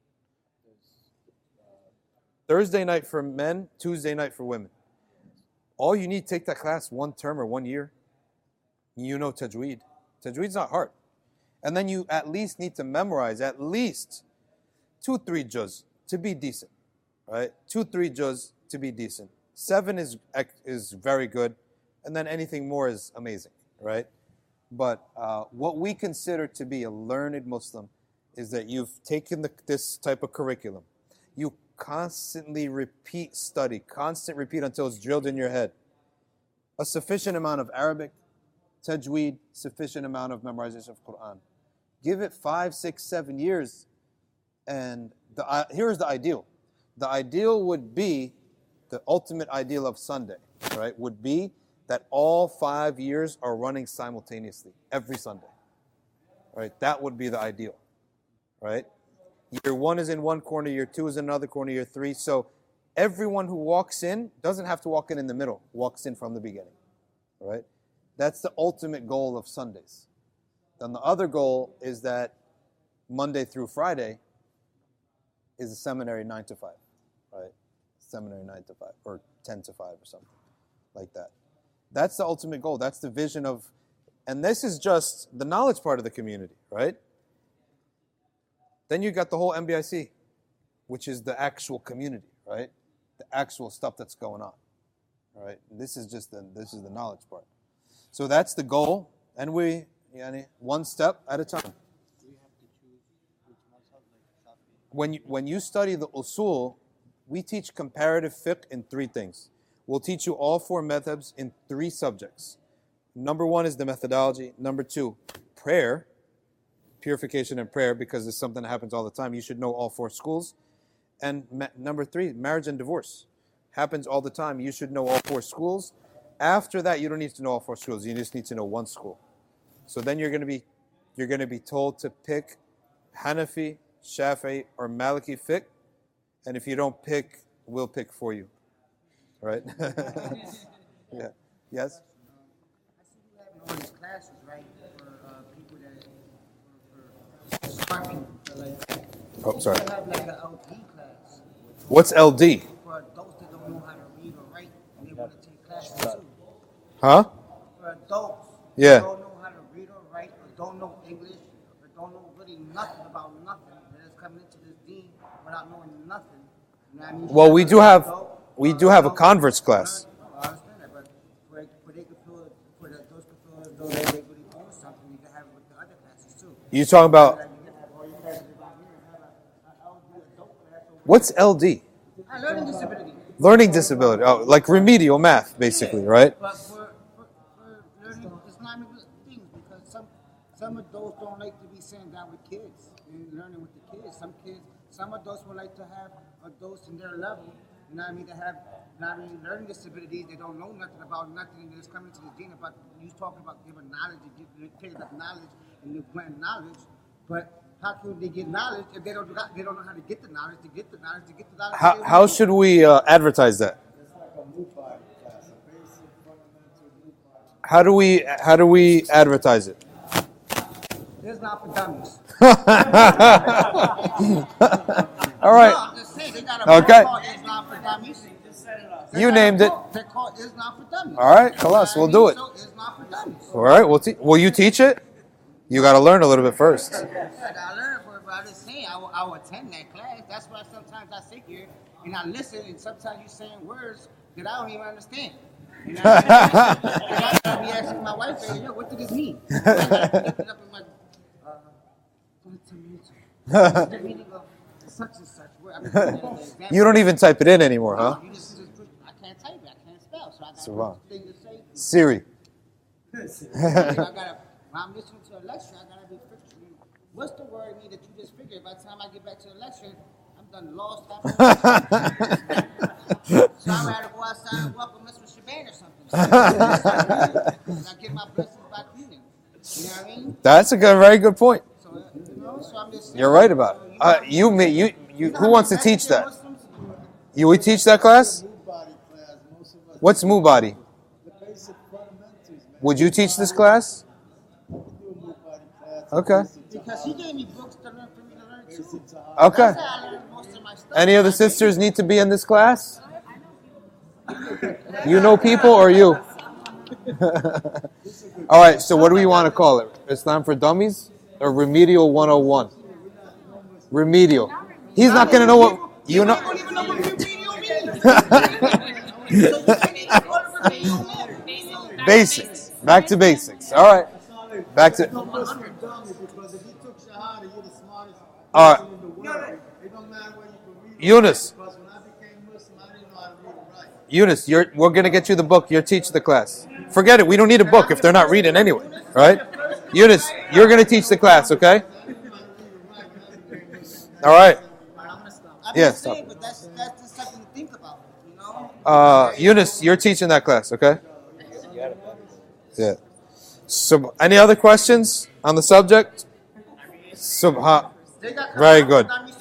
Thursday night for men, Tuesday night for women. All you need to take that class 1 term or 1 year. You know tajweed. Tajweed's not hard. And then you at least need to memorize at least 2-3 juz to be decent, right? 2-3 juz to be decent. 7 is very good, and then anything more is amazing, right? But what we consider to be a learned Muslim is that you've taken this type of curriculum. You constantly repeat study, constant repeat until it's drilled in your head. A sufficient amount of Arabic, tajweed, sufficient amount of memorization of Quran. Give it 5, 6, 7 years, and here's the ideal. The ideal would be, the ultimate ideal of Sunday, right, would be that all 5 years are running simultaneously, every Sunday, right? That would be the ideal, right? Year 1 is in one corner, year 2 is in another corner, year 3. So everyone who walks in doesn't have to walk in the middle, walks in from the beginning, right? That's the ultimate goal of Sundays. Then the other goal is that Monday through Friday is a seminary 9 to 5, right? Seminary 9 to 5 or 10 to 5 or something like that. That's the ultimate goal. That's the vision of, and this is just the knowledge part of the community, right? Then you got the whole MBIC, which is the actual community, right? The actual stuff that's going on, right? This is the knowledge part. So that's the goal, and we, one step at a time. When you study the usul, we teach comparative fiqh in 3 things. We'll teach you all 4 madhabs in 3 subjects. Number 1 is the methodology. Number 2, prayer, purification and prayer, because it's something that happens all the time. You should know all 4 schools. And number 3, marriage and divorce. Happens all the time. You should know all 4 schools. After that, you don't need to know all 4 schools. You just need to know 1 school. So then you're going to be told to pick Hanafi, Shafi'i, or Maliki fiqh. And if you don't pick, we'll pick for you. Right? Yeah. Yes? I see you having all these classes, right, for people that for starting, like Oh, sorry. They have like an LD class What's LD? for adults that don't know how to read or write and they want to take classes too. Huh? For adults Yeah. that don't know how to read or write or don't know English or don't know really nothing about nothing, they're just coming into this deen without knowing nothing. You know what I mean? Well, we do have a converts class. I understand that, but where they could feel, where those could feel as though they really doing something, you can have it with the other classes too. You talking about what's LD? Learning disability. Learning disability. Oh, like remedial math, basically, right? But for learning Islamic things, because some adults don't like to be sitting down with kids and learning with the kids. Some adults would like to have adults in their level, you know what I mean, to have, you know what I mean, learning disabilities. They don't know nothing about nothing, and they're just coming to the deen about, you talking about giving knowledge, picking up knowledge, and you grant knowledge, but how can they get knowledge if they don't know how to get the knowledge, to get the knowledge, to get the knowledge? How should we advertise that? How do we advertise it? It's not for dummies. All right. No, I'm just saying, they got a book Okay. called It's Not for Dummies. You named it. They're called It's Not for Dummies. All right, Khalas, we'll do it. So it's not for dummies. All right. Will you teach it? You got to learn a little bit first. I learned for it, but I'm just saying, I will attend that class. That's why sometimes I sit here and I listen, and sometimes you're saying words that I don't even understand. You know what I mean? And I'll be asking my wife, hey, yo, what did this mean? I gotta look it up in my, what's the meaning of such and such word? I mean, the example. You don't even type it in anymore, huh? You just I can't type it, I can't spell, so I got Subhan. thing to say. Siri. I gotta, when I'm listening to a lecture, I gotta be figuring, what's the word mean that you just figured? By the time I get back to the lecture, I'm done lost. So I'm gonna go outside and walk with Mr. Shaban or something. And I get my blessings by reading. You know what I mean? That's a very good point. So, so I'm just saying, You're right about it. You. Who wants to teach that? You would teach that class? What's Mubadi? Would you teach this class? Okay. Because he gave me books to learn for me to learn too. Okay. That's how I learned most of my stuff. Any of the sisters need to be in this class? You know people or you? All right, so what do we want to call it? Islam for Dummies or Remedial 101? Remedial. He's not going to know what you know. don't even know what remedial means. Basics. Back to basics. All right. Back to. Because if you took Shahada, you're the smartest All right. person in the world. It don't matter where you can read. Eunice. Because when I became Muslim, I didn't know how to read and write. Eunice, we're going to get you the book. You're teaching the class. Forget it. We don't need a book if they're not reading anyway. Right? Eunice, you're going to teach the class, okay? All right. I'm Yeah, just saying, but that's just something to think about, you know? Eunice, you're teaching that class, okay? Yeah. So, any other questions on the subject? They got Very good. Qur'an,